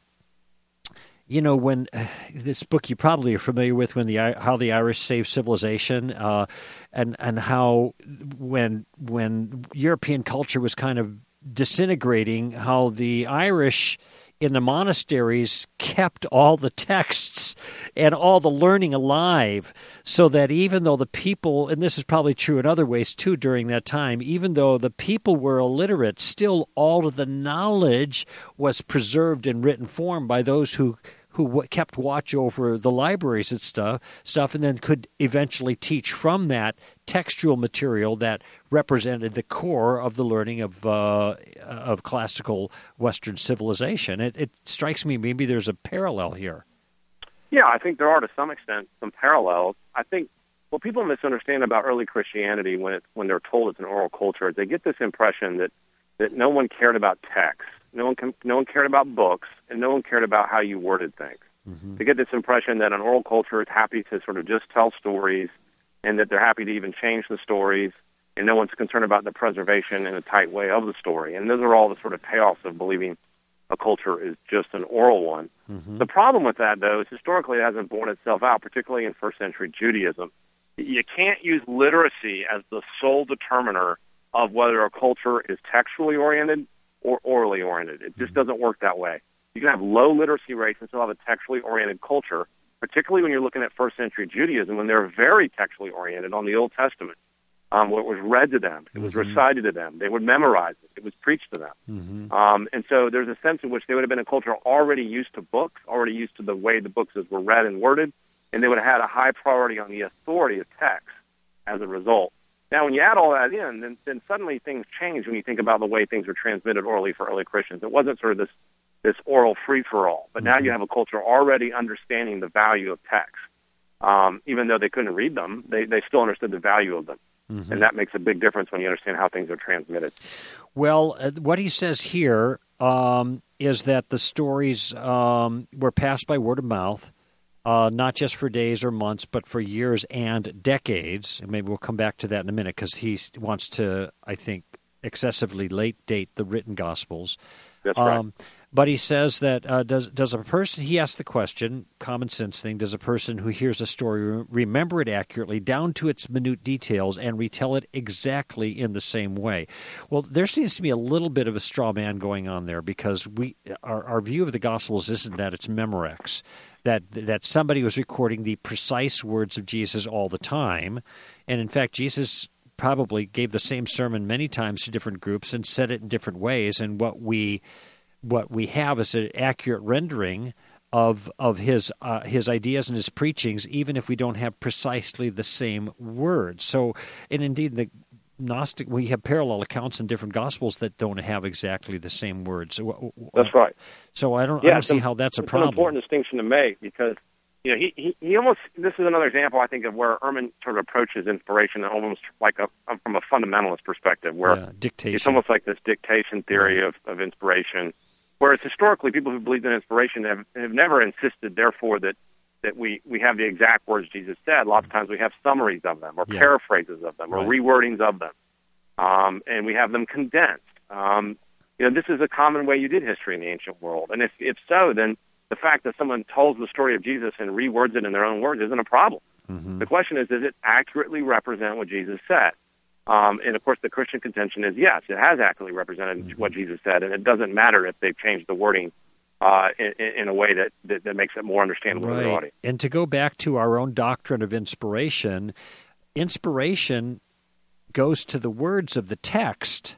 you know, when uh, this book you probably are familiar with, when the how the Irish saved civilization, uh, and and how when when European culture was kind of disintegrating, how the Irish in the monasteries kept all the texts and all the learning alive, so that even though the people, and this is probably true in other ways too during that time, even though the people were illiterate, still all of the knowledge was preserved in written form by those who who kept watch over the libraries and stuff, stuff, and then could eventually teach from that textual material that represented the core of the learning of uh, of classical Western civilization. It, it strikes me maybe there's a parallel here. Yeah, I think there are to some extent some parallels. I think what people misunderstand about early Christianity when it, when they're told it's an oral culture is they get this impression that, that no one cared about text. No one, no one cared about books, and no one cared about how you worded things. Mm-hmm. They get this impression that an oral culture is happy to sort of just tell stories, and that they're happy to even change the stories, and no one's concerned about the preservation in a tight way of the story. And those are all the sort of payoffs of believing a culture is just an oral one. Mm-hmm. The problem with that, though, is historically it hasn't borne itself out, particularly in first century Judaism. You can't use literacy as the sole determiner of whether a culture is textually oriented or orally oriented. It just doesn't work that way. You can have low literacy rates and still have a textually oriented culture, particularly when you're looking at first century Judaism, when they're very textually oriented on the Old Testament. Um, where it was read to them, it was mm-hmm. recited to them, they would memorize it, it was preached to them. Mm-hmm. Um, and so there's a sense in which they would have been a culture already used to books, already used to the way the books were read and worded, and they would have had a high priority on the authority of text as a result. Now, when you add all that in, then, then suddenly things change when you think about the way things were transmitted orally for early Christians. It wasn't sort of this, this oral free-for-all, but mm-hmm. now you have a culture already understanding the value of text. Um, even though they couldn't read them, they, they still understood the value of them. Mm-hmm. And that makes a big difference when you understand how things are transmitted. Well, uh, what he says here um, is that the stories um, were passed by word of mouth, Uh, not just for days or months, but for years and decades. And maybe we'll come back to that in a minute, because he wants to, I think, excessively late date the written Gospels. That's right. Um, but he says that uh, does does a person, he asked the question, common sense thing, does a person who hears a story remember it accurately down to its minute details and retell it exactly in the same way? Well, there seems to be a little bit of a straw man going on there, because we our, our view of the Gospels isn't that it's Memorex, that that somebody was recording the precise words of Jesus all the time. And in fact, Jesus probably gave the same sermon many times to different groups and said it in different ways. And what we what we have is an accurate rendering of of his uh, his ideas and his preachings, even if we don't have precisely the same words. So, and indeed, the Gnostic, we have parallel accounts in different Gospels that don't have exactly the same words. That's right. So I don't, yeah, I don't see how that's a it's problem. It's an important distinction to make, because you know he, he he almost, this is another example, I think, of where Ehrman sort of approaches inspiration almost like a from a fundamentalist perspective, where yeah, dictation. It's almost like this dictation theory of, of inspiration, whereas historically people who believed in inspiration have, have never insisted, therefore, that that we, we have the exact words Jesus said. Lots of times we have summaries of them, or yeah. paraphrases of them, or right. rewordings of them, um, and we have them condensed. Um, you know, this is a common way you did history in the ancient world, and if if so, then the fact that someone tells the story of Jesus and rewords it in their own words isn't a problem. Mm-hmm. The question is, does it accurately represent what Jesus said? Um, and, of course, the Christian contention is, yes, it has accurately represented mm-hmm. what Jesus said, and it doesn't matter if they've changed the wording uh, in, in a way that, that, that makes it more understandable right. to the audience. And to go back to our own doctrine of inspiration, inspiration goes to the words of the text,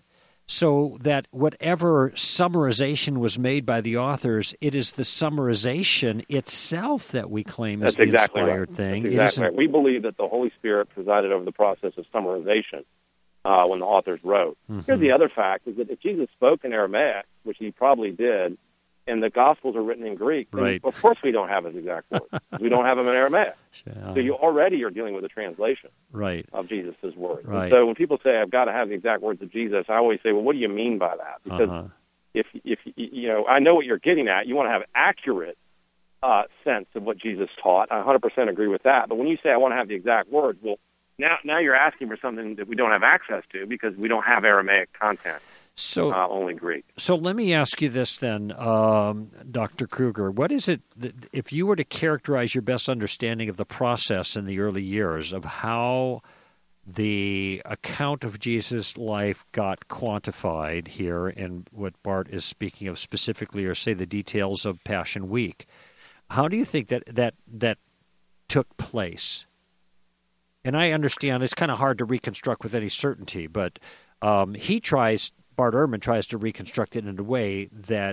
So that whatever summarization was made by the authors, it is the summarization itself that we claim That's is the exactly inspired right. thing. That's It exactly isn't- right. We believe that the Holy Spirit presided over the process of summarization uh, when the authors wrote. Mm-hmm. Here's the other fact, is that if Jesus spoke in Aramaic, which he probably did, and the Gospels are written in Greek, then Right. of course we don't have his exact words. We don't have them in Aramaic. Yeah. So you already are dealing with a translation Right. of Jesus' words. And Right. so when people say, I've got to have the exact words of Jesus, I always say, well, what do you mean by that? Because Uh-huh. if, if you know, I know what you're getting at. You want to have accurate uh, sense of what Jesus taught. I one hundred percent agree with that. But when you say, I want to have the exact words, well, now, now you're asking for something that we don't have access to because we don't have Aramaic content. So, uh, only Greek. So let me ask you this then, um, Doctor Kruger. What is it, that, if you were to characterize your best understanding of the process in the early years of how the account of Jesus' life got quantified here in what Bart is speaking of specifically, or say the details of Passion Week, how do you think that that, that took place? And I understand it's kind of hard to reconstruct with any certainty, but um, he tries... Bart Ehrman tries to reconstruct it in a way that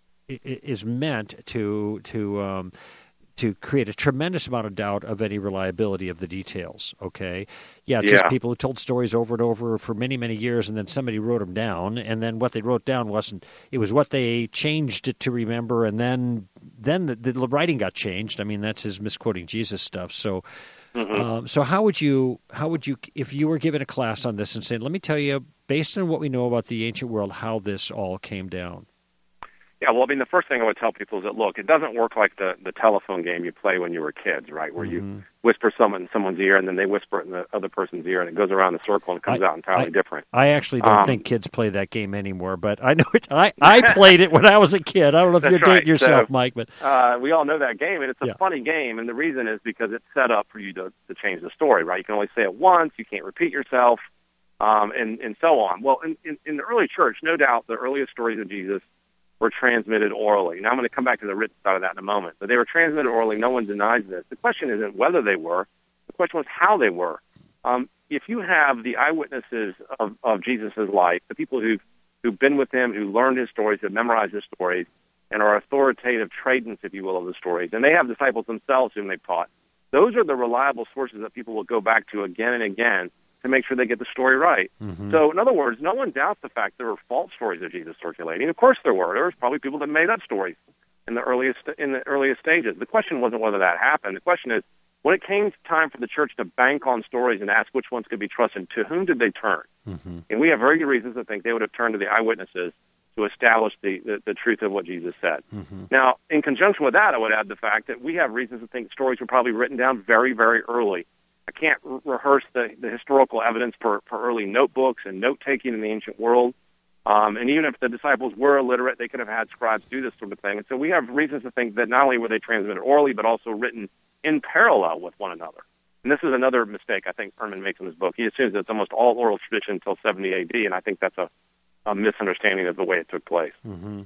is meant to to um, to create a tremendous amount of doubt of any reliability of the details. Okay, yeah, it's yeah. just people who told stories over and over for many many years, and then somebody wrote them down, and then what they wrote down wasn't. It was what they changed it to remember, and then then the, the writing got changed. I mean, that's his misquoting Jesus stuff. So. Mm-hmm. Um, so how would you how would you if you were given a class on this and saying, let me tell you, based on what we know about the ancient world, how this all came down? Yeah, well, I mean, the first thing I would tell people is that, look, it doesn't work like the, the telephone game you play when you were kids, right, where Mm-hmm. you whisper someone in someone's ear and then they whisper it in the other person's ear and it goes around the circle and comes I, out entirely I, different. I actually don't Um, think kids play that game anymore, but I know it. I, I played it when I was a kid. I don't know if That's you're dating right. yourself, So, Mike, but Uh, we all know that game, and it's a Yeah. funny game, and the reason is because it's set up for you to, to change the story, right? You can only say it once, you can't repeat yourself, um, and, and so on. Well, in, in, in the early church, no doubt the earliest stories of Jesus were transmitted orally. Now, I'm going to come back to the written side of that in a moment, but they were transmitted orally. No one denies this. The question isn't whether they were. The question was how they were. Um, if you have the eyewitnesses of, of Jesus' life, the people who've, who've been with him, who learned his stories, have memorized his stories, and are authoritative tradents, if you will, of the stories, and they have disciples themselves whom they've taught, those are the reliable sources that people will go back to again and again to make sure they get the story right. Mm-hmm. So, in other words, no one doubts the fact there were false stories of Jesus circulating. Of course there were. There was probably people that made up stories in the earliest in the earliest stages. The question wasn't whether that happened. The question is, when it came time for the church to bank on stories and ask which ones could be trusted, to whom did they turn? Mm-hmm. And we have very good reasons to think they would have turned to the eyewitnesses to establish the, the, the truth of what Jesus said. Mm-hmm. Now, in conjunction with that, I would add the fact that we have reasons to think stories were probably written down very, very early. I can't re- rehearse the, the historical evidence for, for early notebooks and note-taking in the ancient world. Um, and even if the disciples were illiterate, they could have had scribes do this sort of thing. And so we have reasons to think that not only were they transmitted orally, but also written in parallel with one another. And this is another mistake I think Ehrman makes in his book. He assumes that it's almost all oral tradition until seventy A D, and I think that's a, a misunderstanding of the way it took place. Mm-hmm.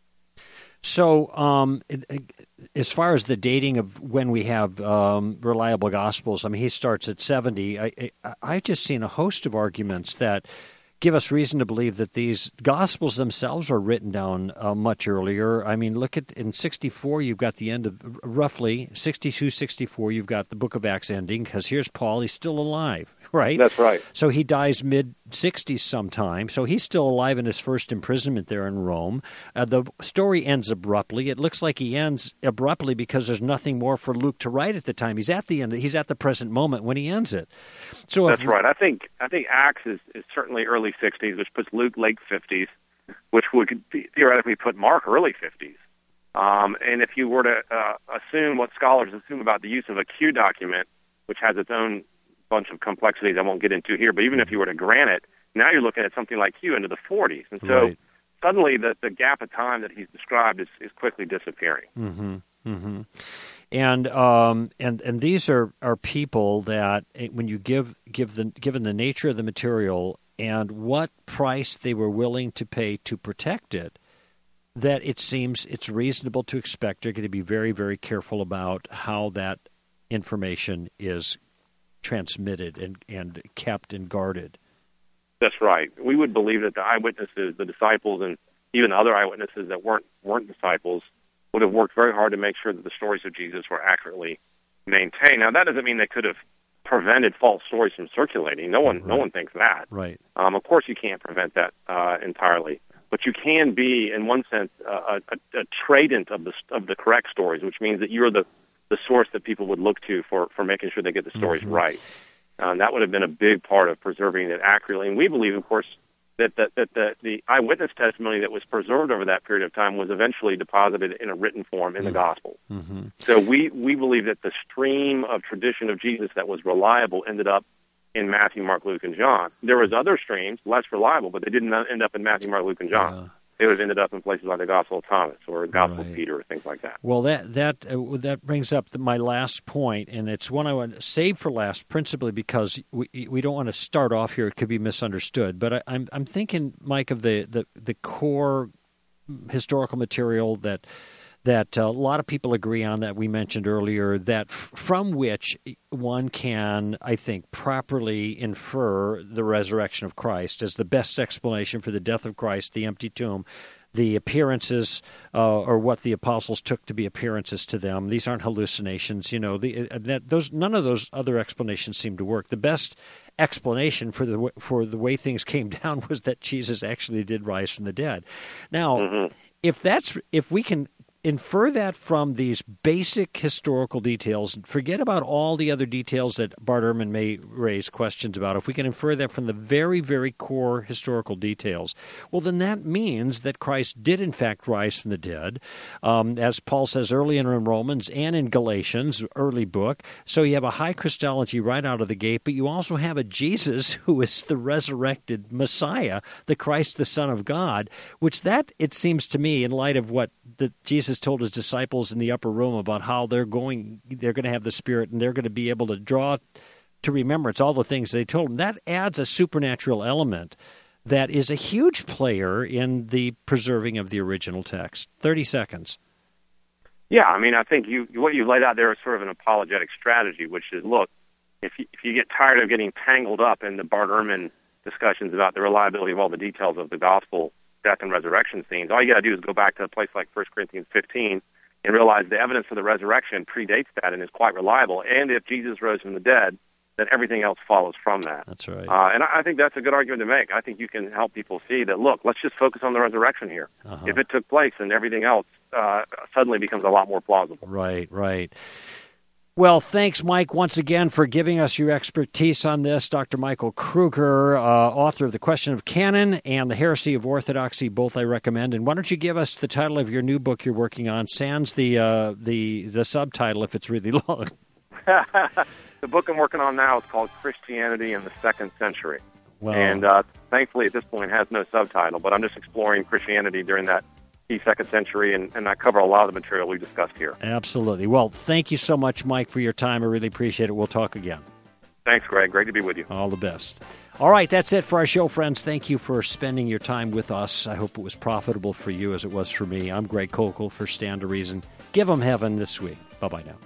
So, um, as far as the dating of when we have um, reliable Gospels, I mean, he starts at seventy. I, I, I've just seen a host of arguments that give us reason to believe that these Gospels themselves are written down uh, much earlier. I mean, look at in sixty-four, you've got the end of, roughly, sixty-two, sixty-four, you've got the book of Acts ending, because here's Paul, he's still alive, right? That's right. So he dies mid-sixties sometime, so he's still alive in his first imprisonment there in Rome. Uh, the story ends abruptly. It looks like he ends abruptly because there's nothing more for Luke to write at the time. He's at the end. He's at the present moment when he ends it. So That's if, right. I think I think Acts is, is certainly early sixties, which puts Luke late fifties, which would theoretically put Mark early fifties. Um, and if you were to uh, assume what scholars assume about the use of a Q document, which has its own bunch of complexities I won't get into here, but even if you were to grant it, now you're looking at something like Q into the forties. And so Right. suddenly the, the gap of time that he's described is, is quickly disappearing. Mm-hmm. Mm-hmm. And um, and and these are, are people that when you give give the given the nature of the material and what price they were willing to pay to protect it, that it seems it's reasonable to expect they're going to be very, very careful about how that information is transmitted and, and kept and guarded. That's right. We would believe that the eyewitnesses, the disciples, and even other eyewitnesses that weren't weren't disciples would have worked very hard to make sure that the stories of Jesus were accurately maintained. Now, that doesn't mean they could have prevented false stories from circulating. No one, right. no one thinks that. Right. Um, of course, you can't prevent that uh, entirely, but you can be, in one sense, uh, a, a tradent of the of the correct stories, which means that you're the the source that people would look to for, for making sure they get the stories mm-hmm. right. Um, that would have been a big part of preserving it accurately. And we believe, of course, that, that, that the, the eyewitness testimony that was preserved over that period of time was eventually deposited in a written form in mm-hmm. the Gospels. Mm-hmm. So we, we believe that the stream of tradition of Jesus that was reliable ended up in Matthew, Mark, Luke, and John. There was other streams, less reliable, but they didn't end up in Matthew, Mark, Luke, and John. Uh, they would have ended up in places like the Gospel of Thomas or the Gospel right. of Peter or things like that. Well, that that uh, that brings up the, my last point, and it's one I want to save for last, principally because we we don't want to start off here. It could be misunderstood, but I, I'm I'm thinking, Mike, of the, the, the core historical material that that a lot of people agree on, that we mentioned earlier, that f- from which one can, I think, properly infer the resurrection of Christ as the best explanation for the death of Christ, the empty tomb, the appearances, uh, or what the apostles took to be appearances to them. These aren't hallucinations. You know, the, uh, that, those none of those other explanations seem to work. The best explanation for the for the way things came down was that Jesus actually did rise from the dead. Now, mm-hmm. if that's if we can infer that from these basic historical details, forget about all the other details that Bart Ehrman may raise questions about. If we can infer that from the very, very core historical details, well, then that means that Christ did, in fact, rise from the dead, um, as Paul says earlier in Romans and in Galatians, early book. So you have a high Christology right out of the gate, but you also have a Jesus who is the resurrected Messiah, the Christ, the Son of God, which that, it seems to me, in light of what the Jesus told his disciples in the upper room about how they're going, they're going to have the Spirit and they're going to be able to draw to remembrance all the things they told him. That adds a supernatural element that is a huge player in the preserving of the original text. Thirty seconds. Yeah, I mean, I think you what you laid out there is sort of an apologetic strategy, which is, look, if you, if you get tired of getting tangled up in the Bart Ehrman discussions about the reliability of all the details of the gospel death and resurrection scenes, all you got to do is go back to a place like First Corinthians fifteen and realize the evidence for the resurrection predates that and is quite reliable. And if Jesus rose from the dead, then everything else follows from that. That's right. Uh, and I think that's a good argument to make. I think you can help people see that, look, let's just focus on the resurrection here. Uh-huh. If it took place, then everything else uh, suddenly becomes a lot more plausible. Right, right. Well, thanks, Mike, once again for giving us your expertise on this. Doctor Michael Kruger, uh, author of The Question of Canon and The Heresy of Orthodoxy, both I recommend. And why don't you give us the title of your new book you're working on, sans the uh, the the subtitle if it's really long. The book I'm working on now is called Christianity in the Second Century. Well, and uh, thankfully at this point it has no subtitle, but I'm just exploring Christianity during that second century, and, and I cover a lot of the material we discussed here. Absolutely. Well, thank you so much, Mike, for your time. I really appreciate it. We'll talk again. Thanks, Greg. Great to be with you. All the best. All right, that's it for our show, friends. Thank you for spending your time with us. I hope it was profitable for you as it was for me. I'm Greg Kokel for Stand to Reason. Give them heaven this week. Bye-bye now.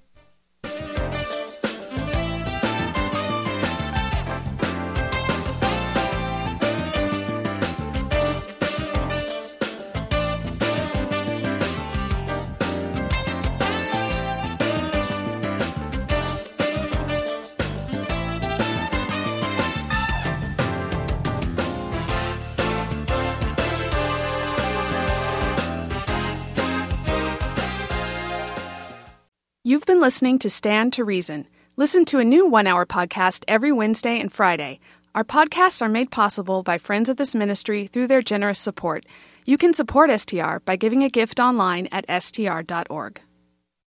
You've been listening to Stand to Reason. Listen to a new one-hour podcast every Wednesday and Friday. Our podcasts are made possible by friends of this ministry through their generous support. You can support S T R by giving a gift online at S T R dot org.